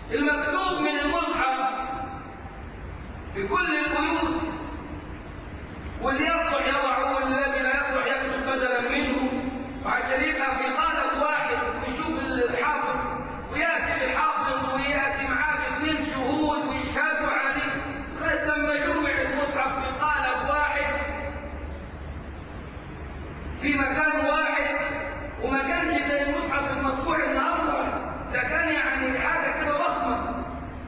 المكتوب من المصحف في كل البيوت، واللي يصلح يضعه والذي لا يصلح يكتب بدلا منه، وعشان يبقى في قالب واحد ويشوف الحافظ وياتي الحافظ وياتي معاه اثنين شهود ويشهدوا عليه لغايه لما جمع المصحف في قالب واحد في مكان واحد، وما كانش زي المصحف المطبوع النهارده، ده كان يعني حاجه كده ضخمه.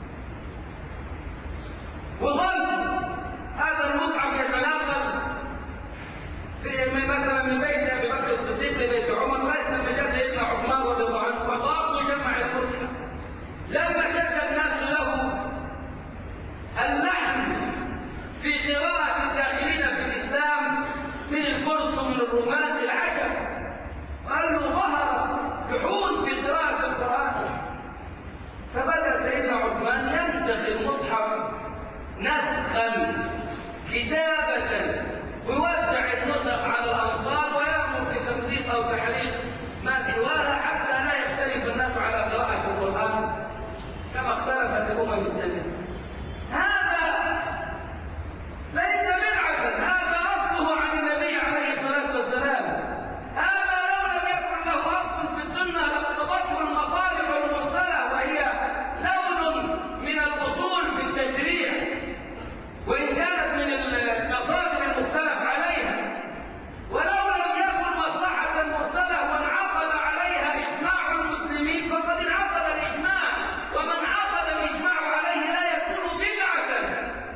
وظل هذا المصحف يتناقل في مثلا من بيت ابي بكر الصديق لبيت عمر لغايه لما جاء سيدنا عثمان رضي الله عنه فقام وجمع المصحف. لما شك الناس له اللحن في قراءه الداخلين في الاسلام من الفرس ومن الرومان العجب، قال له ظهر لحون في قراءه القران. فبدا سيدنا عثمان ينسخ المصحف نسخا كتابه ويوزع النسخ على الانصار ويامر بتمزيق او تحريف ما سواها حتى لا يختلف الناس على قراءه القران كما اختلفت الامم السابقه. هذا ليس بدعه، هذا اصله عن النبي عليه الصلاه والسلام. هذا لو لم يكن له اصل في السنه لاقتضته المصالح المرسله، وهي لون من الاصول في التشريع وان كانت من المصادر المختلف عليها. ولو لم يكن مصلحه مرسله وانعقد عليها اجماع المسلمين فقد انعقد الاجماع، ومن عقد الاجماع عليه لا يكون بدعه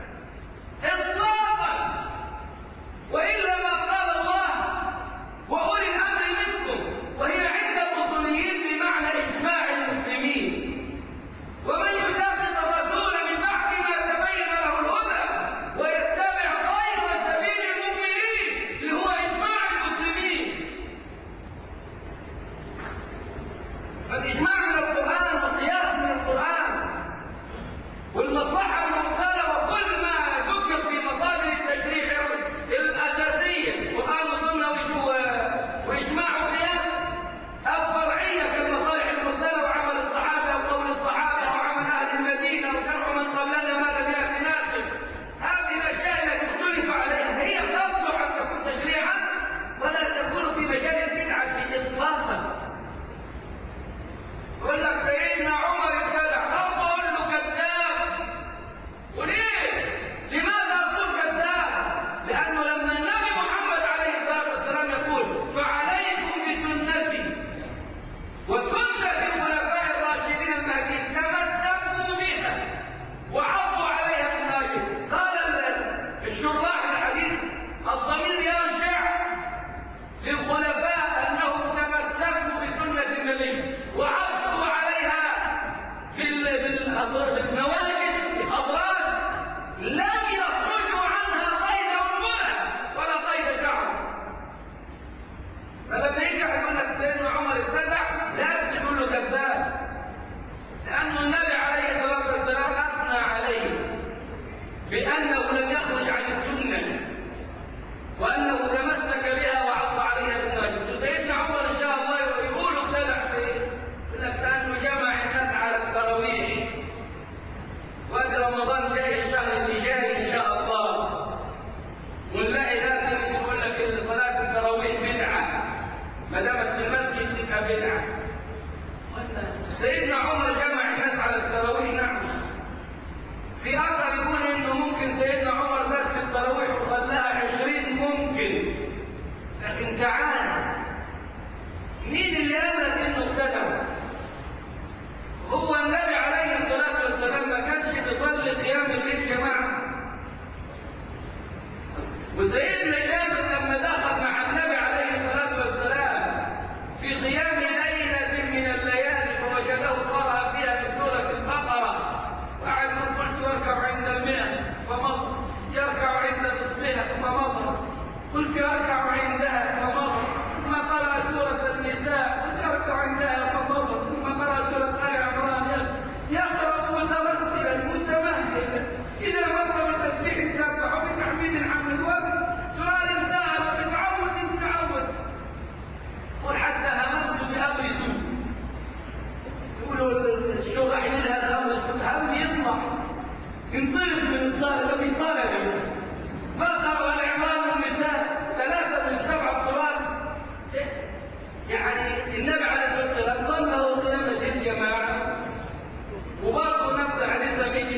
اطلاقا، والا ما قال الله واولي الامر منكم، وهي عند الاصوليين بمعنى اجماع المسلمين. ومن يشاقق الرسول من بعد ما تبين له الهدى ويتبع غير سبيل المؤمنين اللي هو اجماع المسلمين. فالاجماع من القران والقياس من القران والمصلحه المرسله وكل ما ذكر في مصادر التشريع الاساسيه قران وسنه واجماع وقياس او فرعيه كالمصالح المرسله وعمل الصحابه وقول الصحابه وعمل اهل المدينه وشرع من قبلنا ما لم يات ناسخ. هذه الاشياء التي اختلف عليها هي تصلح ان تكون تشريعا ولا تكون في مجال البدعه اطلاقا. يقول لك سيدنا عمر ابتدع، او اقول له كذاب. وليه؟ لماذا اقول كذاب؟ لانه لما النبي محمد عليه الصلاه والسلام يقول فعليكم بسنتي وسنه الخلفاء الراشدين المهديين تمسكوا بها وعضوا عليها بالناجذ، قال الشراح الحديث الضمير يرجع للخلفاء انهم تمسكوا بسنه النبي وعضوا عليها بالنواجذ بالاضرار، لم يخرجوا عنها قيد انمله ولا قيد شعر. فلما يجي يقول لك سيدنا عمر ابتدع لازم تقول له كذاب، لانه النبي عليه الصلاه والسلام اثنى عليه بانه لم يخرج عن السنه وانه تمسك بها وعض عليها بالناجذ. وسيدنا عمر ان شاء الله يقول ابتدع في يقول لك كانه جمع الناس على التراويح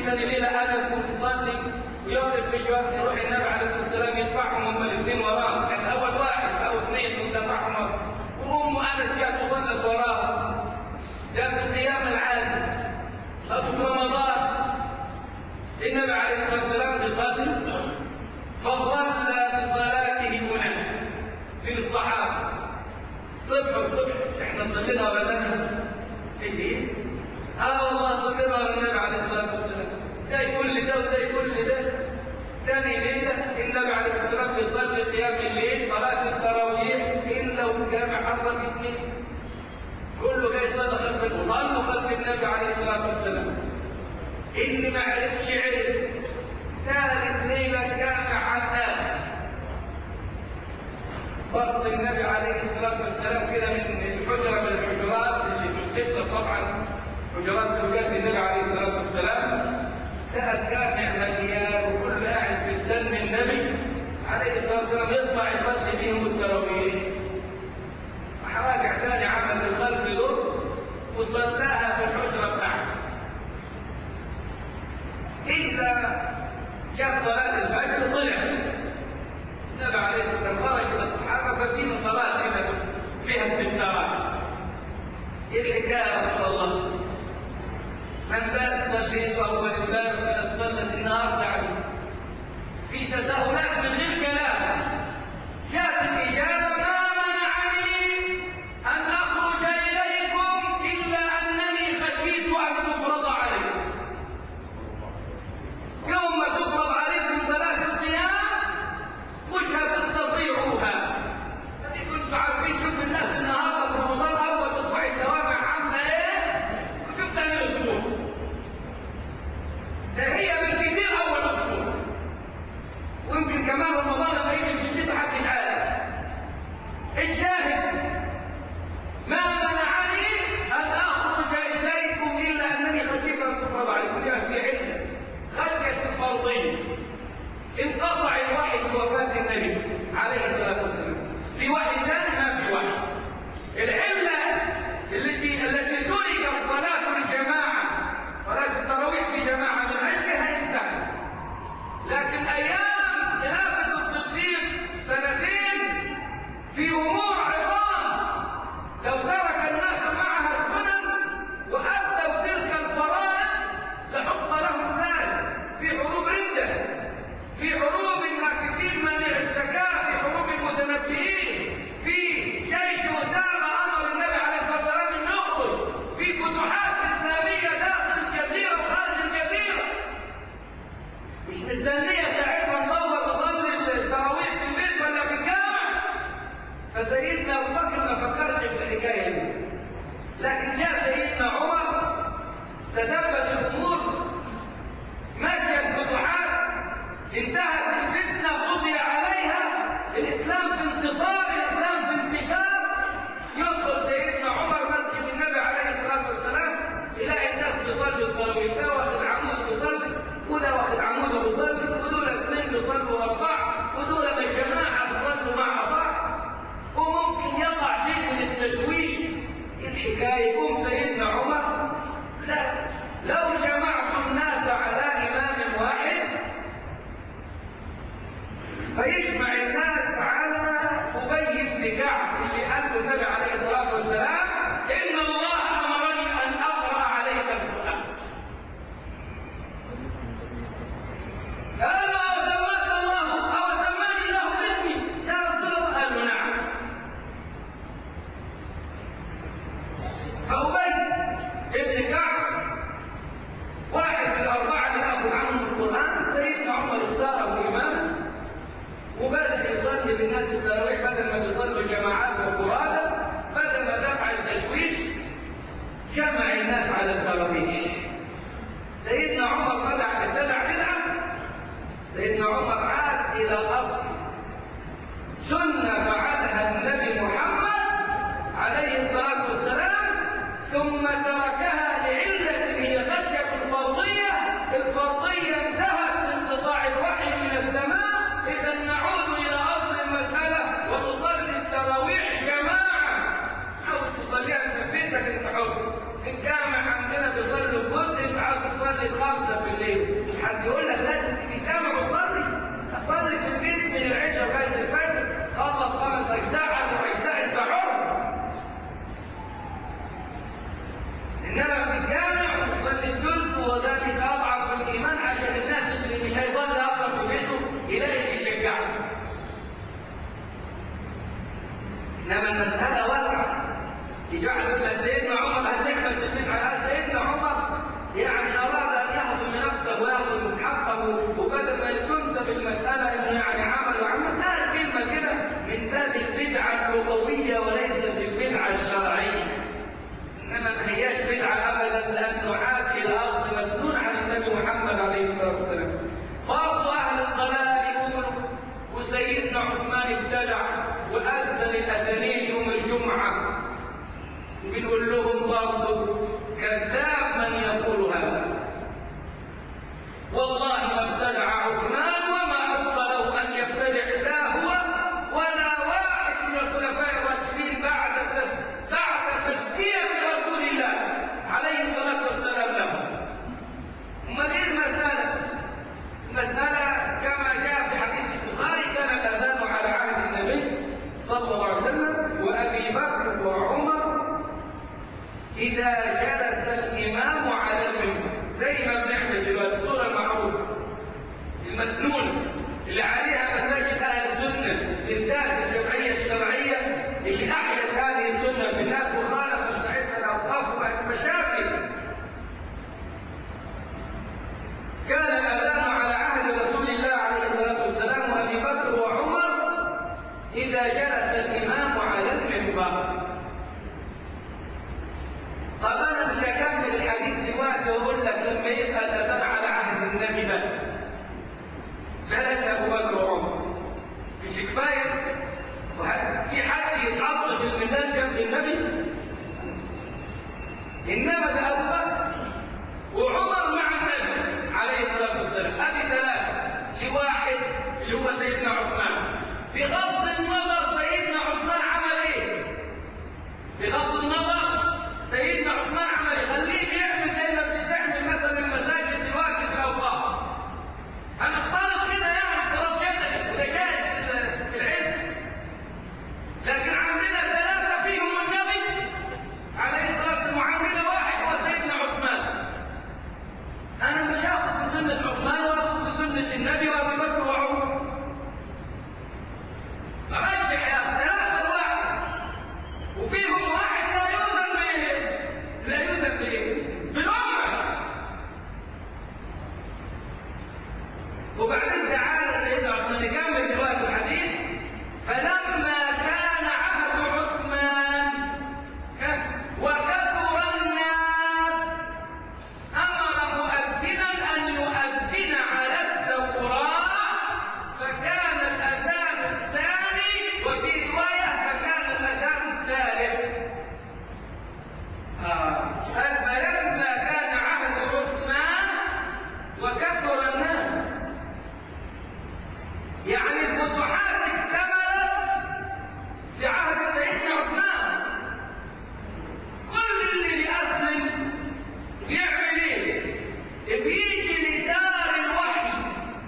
ثاني ليله انس يصلي ويقف في جواب يروح النبي عليه الصلاه والسلام يدفعهم هم الاثنين وراه، كان اول واحد او اثنين ودفعهم وام انس جاءت تصلي وراه. ده في القيام العادي. أو في رمضان النبي عليه الصلاه والسلام يصلي فصلى بصلاته اناس من الصحابه صبح الصبح. احنا صلينا ولا لا؟ ايه؟ اه والله صلينا على النبي عليه الصلاه والسلام. ده يقول لي ده وده يقول لي ده. ثاني ليله النبي عليه الصلاه والسلام بيصلي قيام الليل صلاه التراويح الا والجامع حضر اثنين. كله جاي يصلي خلف وصلوا خلف النبي عليه الصلاه والسلام. اللي ما عرفش عرف. ثالث ليله الجامع على الاخر. بص النبي عليه الصلاه والسلام كده من الحجره من الحجرات اللي في القبله، طبعا حجرات زوجات النبي عليه الصلاه والسلام، لقى الجامع مليان وكل قاعد مستني النبي عليه الصلاه والسلام يطلع يصلي بيهم التراويح. راجع ثاني عمل الخلف دول وصلاها في الحجره بتاعته. اذا جاء صلاه الفجر طلع النبي عليه الصلاه والسلام خرج الى الصحابه ففيهم صلاه كده فيها استفسارات. ايه الحكايه يا رسول الله؟ من بات صليت اول امبارح من صلت النهارده عليه. في تساؤلات من غير كلام. جاءت الاجابه: ما منعني ان اخرج اليكم الا انني خشيت ان تفرض عليكم. يوم تفرض عليكم صلاه القيام مش هتستطيعوها. الذي كنتوا عارفين شوف الناس النهارده في رمضان اول اسبوع الدوامع عامله ايه وشوف ثاني اسبوع. ده هي بالكثير اول اسبوع. ويمكن كمان رمضان لما يجي في الشتاء محدش عارف. الشاهد: ما منعني ان اخرج اليكم الا انني خشيت ان تفرض عليكم. دي علة خشيه الفرضيه. انقطع الوحي بوفاه النبي عليه الصلاه والسلام. في وحي ثاني ما في وحي. العله التي التي تركت صلاه الجماعه صلاه التراويح في جماعه من اجلها انتهت. لكن ايام خلافه الصديق سنتين في امور عظام لو ترك الناس معها السنن وادوا تلك الفرائض لحق لهم ذلك. في حروب رده، في حروب الناكثين مانع الزكاه، في حروب المتنبئين، في جيش اسامه امر النبي عليه الصلاه والسلام ان يخرج، في فتوحات اسلاميه داخل الجزيره وخارج الجزيره. مش مستنيه ساعتها ندور نصلي التراويح في البيت ولا في الجامع. فسيدنا ابو بكر ما فكرش في الحكايه دي. لكن جاء سيدنا عمر استتبت الامور، مشى الفتوحات، انتهت الفتنه، قضي عليها، الاسلام في انتصار، الاسلام في انتشار. يدخل سيدنا عمر مسجد النبي عليه الصلاه والسلام يلاقي الناس بيصلوا التراويح، ده واخد عمود بيصلي وده واخد عمود بيصلي ودول اثنين بيصلوا اربعه ودول من جماعه بيصلوا مع بعض. وممكن يقع شيء من التشويش. الحكايه يقوم سيدنا عمر: لا، لو جمعت الناس على امام واحد فيجمع الناس على ابي بن كعب اللي قال النبي عليه الصلاه والسلام: ان الله امرني ان اقرا عليك القران. قال: او سماك الله او سماني الله باسمي يا رسول الله؟ قالوا: نعم. فابي بن كعب واحد من الاربعه اللي اخذ عنهم القران. سيدنا عمر اختاره امام وبدأ يصلي بالناس التراويح بدل ما بيصلوا جماعات وفرادى. بدل ما دفع التشويش جمع الناس على التراويح. سيدنا عمر بدع ابتدع بدعه. سيدنا عمر عاد الى الاصل، سنه فعلها النبي محمد عليه الصلاه والسلام، ثم تركها لعله هي خشيه الفرضيه. الفرضيه انتهت بانقطاع الوحي من السماء. إذا نعود إلى أصل المسألة ونصلي التراويح جماعة. حاول تصليها في بيتك أنت حر. في الجامع عندنا بيصلوا جزء، أنت عاوز تصلي خمسة في الليل. حد يقول لك لازم تيجي الجامع وتصلي، اصلي في البيت من العشاء لغايه الفجر، خلص خمس اجزاء عشر اجزاء انت حر. انما في الجامع تصلي الثلث وذلك اضعف الايمان عشان الناس اللي مش هيصلي اصلا في بيته يلاقي اللي يشجعه. انما المساله واسعه، يجعل يقول لك سيدنا عمر هتعمل تلميذ على سيدنا عمر يعني اراد ان يهضم نفسه وياخذ حقه، وبدل ما تنسب المساله انه يعني عمل وعمل، قال كلمه كده من باب البدعه اللغويه وليست البدعه الشرعيه. انما ما هياش بدعه ابدا، لانه عاد الى اصل مسنون عن النبي محمد عليه الصلاه والسلام. برضه اهل الضلال يقولوا وسيدنا عثمان ابتدع واذن الاذانين يوم الجمعه، بنقول لهم برضه كذاب من يقول هذا. والله ما ابتدع عثمان وما ابطله ان يبتدع لا هو ولا واحد من الخلفاء الراشدين بعد بعد تزكيه رسول الله عليه الصلاه والسلام له. امال ايه المساله؟ المساله كما جاء في حديث البخاري كان الاذان على عهد النبي صلى الله عليه وسلم وابي بكر وعمر إذا جلس الإمام على المنبر، زي ما بنعمل دلوقتي الصورة المعروفة المسنونة اللي عليها مساجد أهل السنة للذات الجمعية الشرعية اللي أحيت هذه السنة في الناس وخالف مشروعية الأوقاف وبقت مشاكل. كان الأذان على عهد رسول الله عليه الصلاة والسلام وأبي بكر وعمر إذا جلس الإمام على المنبر. طب انا مش هكمل الحديث دلوقتي واقول لك لما يبقى الاذان على عهد النبي بس، بلاش ابو بكر وعمر، مش كفايه؟ في حد يتحط في الميزان جنب النبي؟ انما ده ابو بكر وعمر مع النبي عليه الصلاه والسلام، ادي ثلاثه لواحد اللي هو سيدنا عثمان. بغض النظر سيدنا عثمان عمل ايه؟ بغض النظر سيدنا عثمان عمل يخليه يعمل زي ما بتعمل مثلا المساجد دلوقتي في الاوقاف. هنفترض كده يعني افتراض جدلي وده جائز في العلم، لكن عندنا ثلاثه فيهم النبي عليه الصلاه والسلام وعندنا واحد هو سيدنا عثمان. انا مش هاخذ بسنه عثمان واخذ بسنه النبي وابي بكر وعمر. ارجح يا ثلاثه واحد وفيهم واحد لا يؤمن لا يؤمن بايه؟ بالامه. وبعدين تعالى سيدنا عثمان يكمل دلوقتي الحديث. فلما كان عهد عثمان وكثر الناس امر مؤذنا ان يؤذن على الزوراء، فكان الاذان الثاني وفي روايه فكان الاذان الثالث. فلما كان عهد عثمان وكثر الناس، يعني الفتوحات اكتملت في عهد سيدنا عثمان. كل اللي بيأسلم بيعمل ايه؟ بيجي لدار الوحي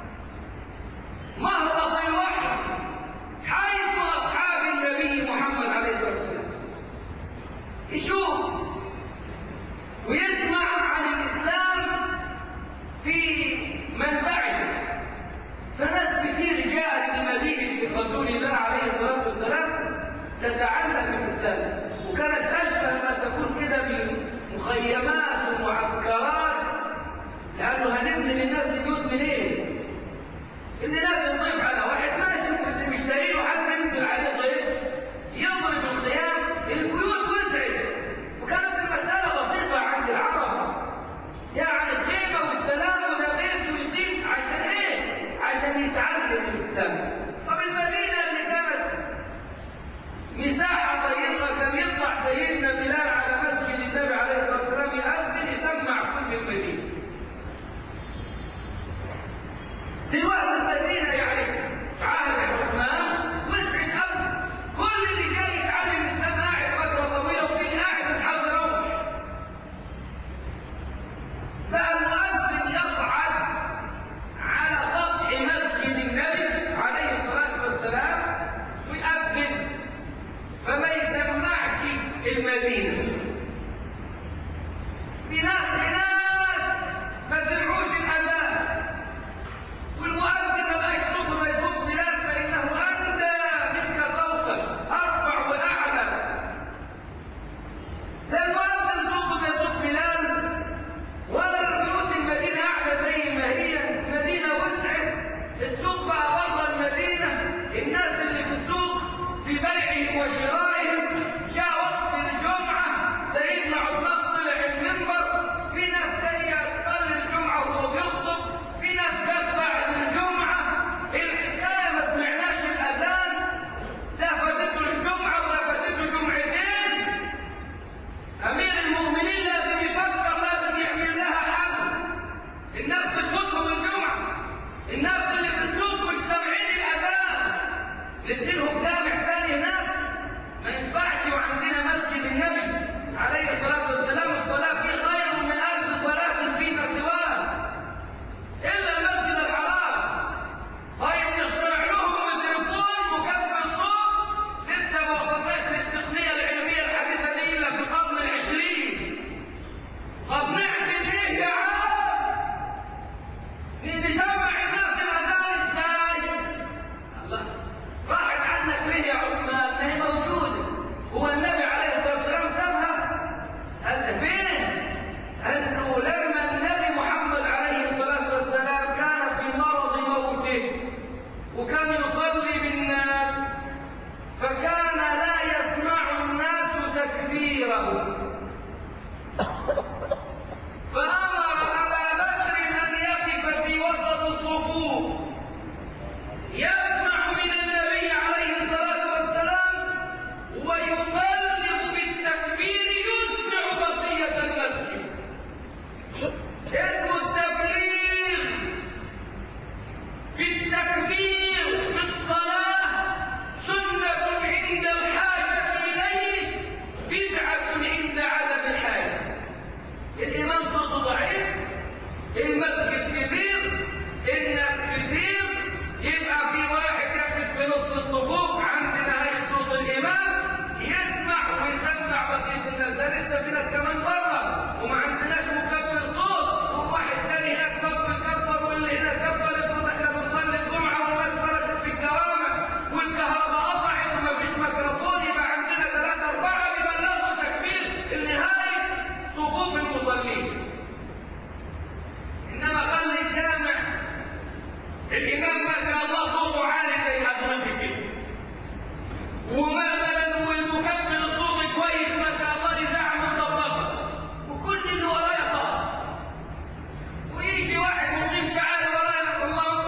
مهبط الوحي حيث اصحاب النبي محمد عليه الصلاه والسلام، يشوف ويسمع عن الإسلام في منبعه. فناس كثير جاءت لمدينة رسول الله عليه الصلاة والسلام تتعلم الإسلام، وكانت أشبه ما تكون كده بمخيمات ومعسكرات، لأنه هنبني للناس بيوت منين؟ اللي لازم يضيف على واحد ماشي اللي مش لاقي له حد ينزل عليه ضيف يضرب الخيام، البيوت وسعت. وكانت المسألة بسيطة عند العرب، يعني الخيمة والسلام وده بيت ويقيم عشان ايه؟ عشان يتعلم الإسلام. طب المدينة اللي كانت مساحة ضيقة كان يطلع سيدنا بلال على مسجد النبي عليه الصلاة والسلام يأذن يسمع كل المدينة. دلوقتي المدينة يعني في عهد عثمان وسعت أكثر، كل اللي جاي يتعلم الإسلام قاعد فترة طويلة وفي قاعد مش عاوز يروح. بقى المؤذن يصعد الإمام ما شاء الله صوته عالي زي حضرتك كده، ومثلا والمكبر الصوت كويس ما شاء الله إذاعة مظبطة، وكل اللي ورايا صح، ويجي واحد مقيم شعار ورايا الله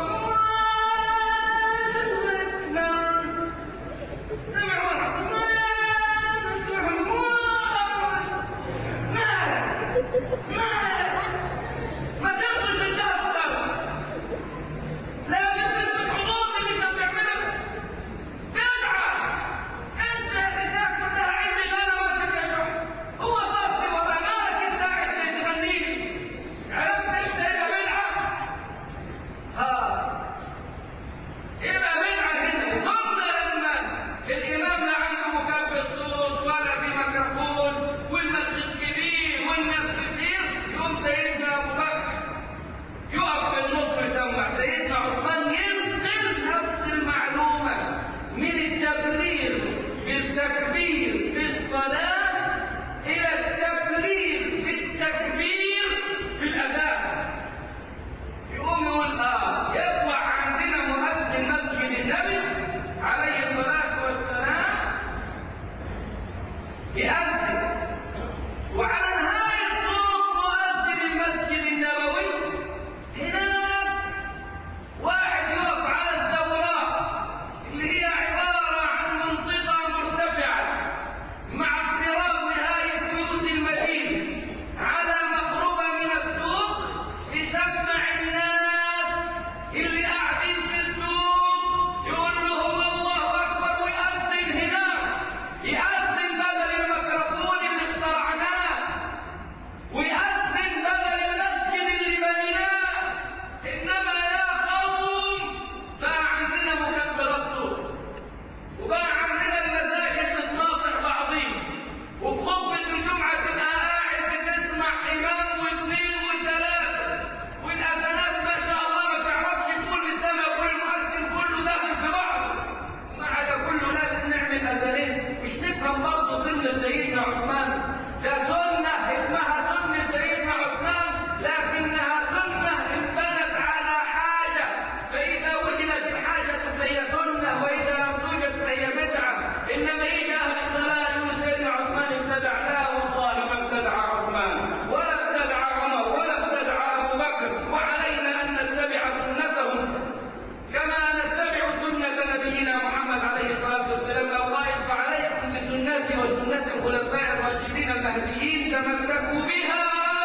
تمسكوا بها،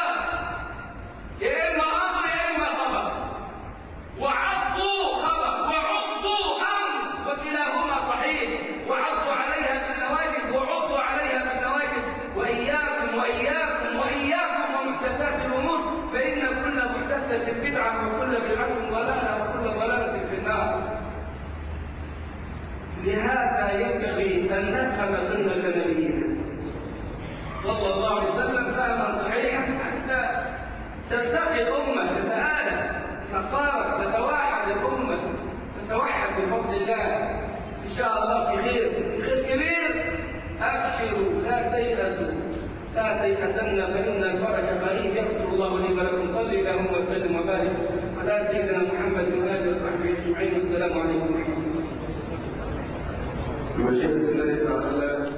يا إما أمر يا إما خبر، وعضوا خبر وعضوا أمر، وكلاهما صحيح، وعضوا عليها بالنواجذ وعضوا عليها بالنواجذ. وإياكم وإياكم وإياكم ومحدثات الأمور، فإن كل محدثة بدعة وكل بدعة ضلالة وكل ضلالة في النار. لهذا ينبغي أن نفهم سنة نبينا صلى الله عليه وسلم فهما صحيحا حتى تلتقي الأمة، تتآلف، تتقارب، تتوحد الأمة، تتوحد بفضل الله إن شاء الله في خير، في خير كبير. أبشروا لا تيأسوا لا تيأسن فإن الفرج قريب. يغفر الله لي ولكم. صل اللهم وسلم وبارك على سيدنا محمد وآله وصحبه أجمعين. والسلام عليكم ورحمة الله. بمشيئة الله تعالى.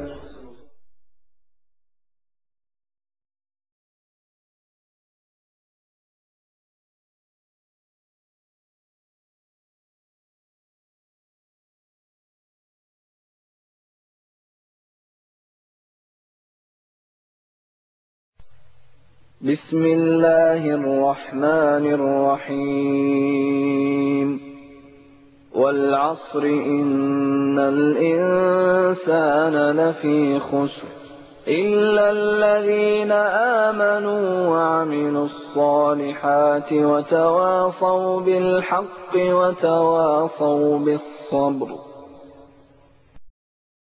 بسم الله الرحمن الرحيم. والعصر إن الإنسان لفي خسر إلا الذين آمنوا وعملوا الصالحات وتواصوا بالحق وتواصوا بالصبر.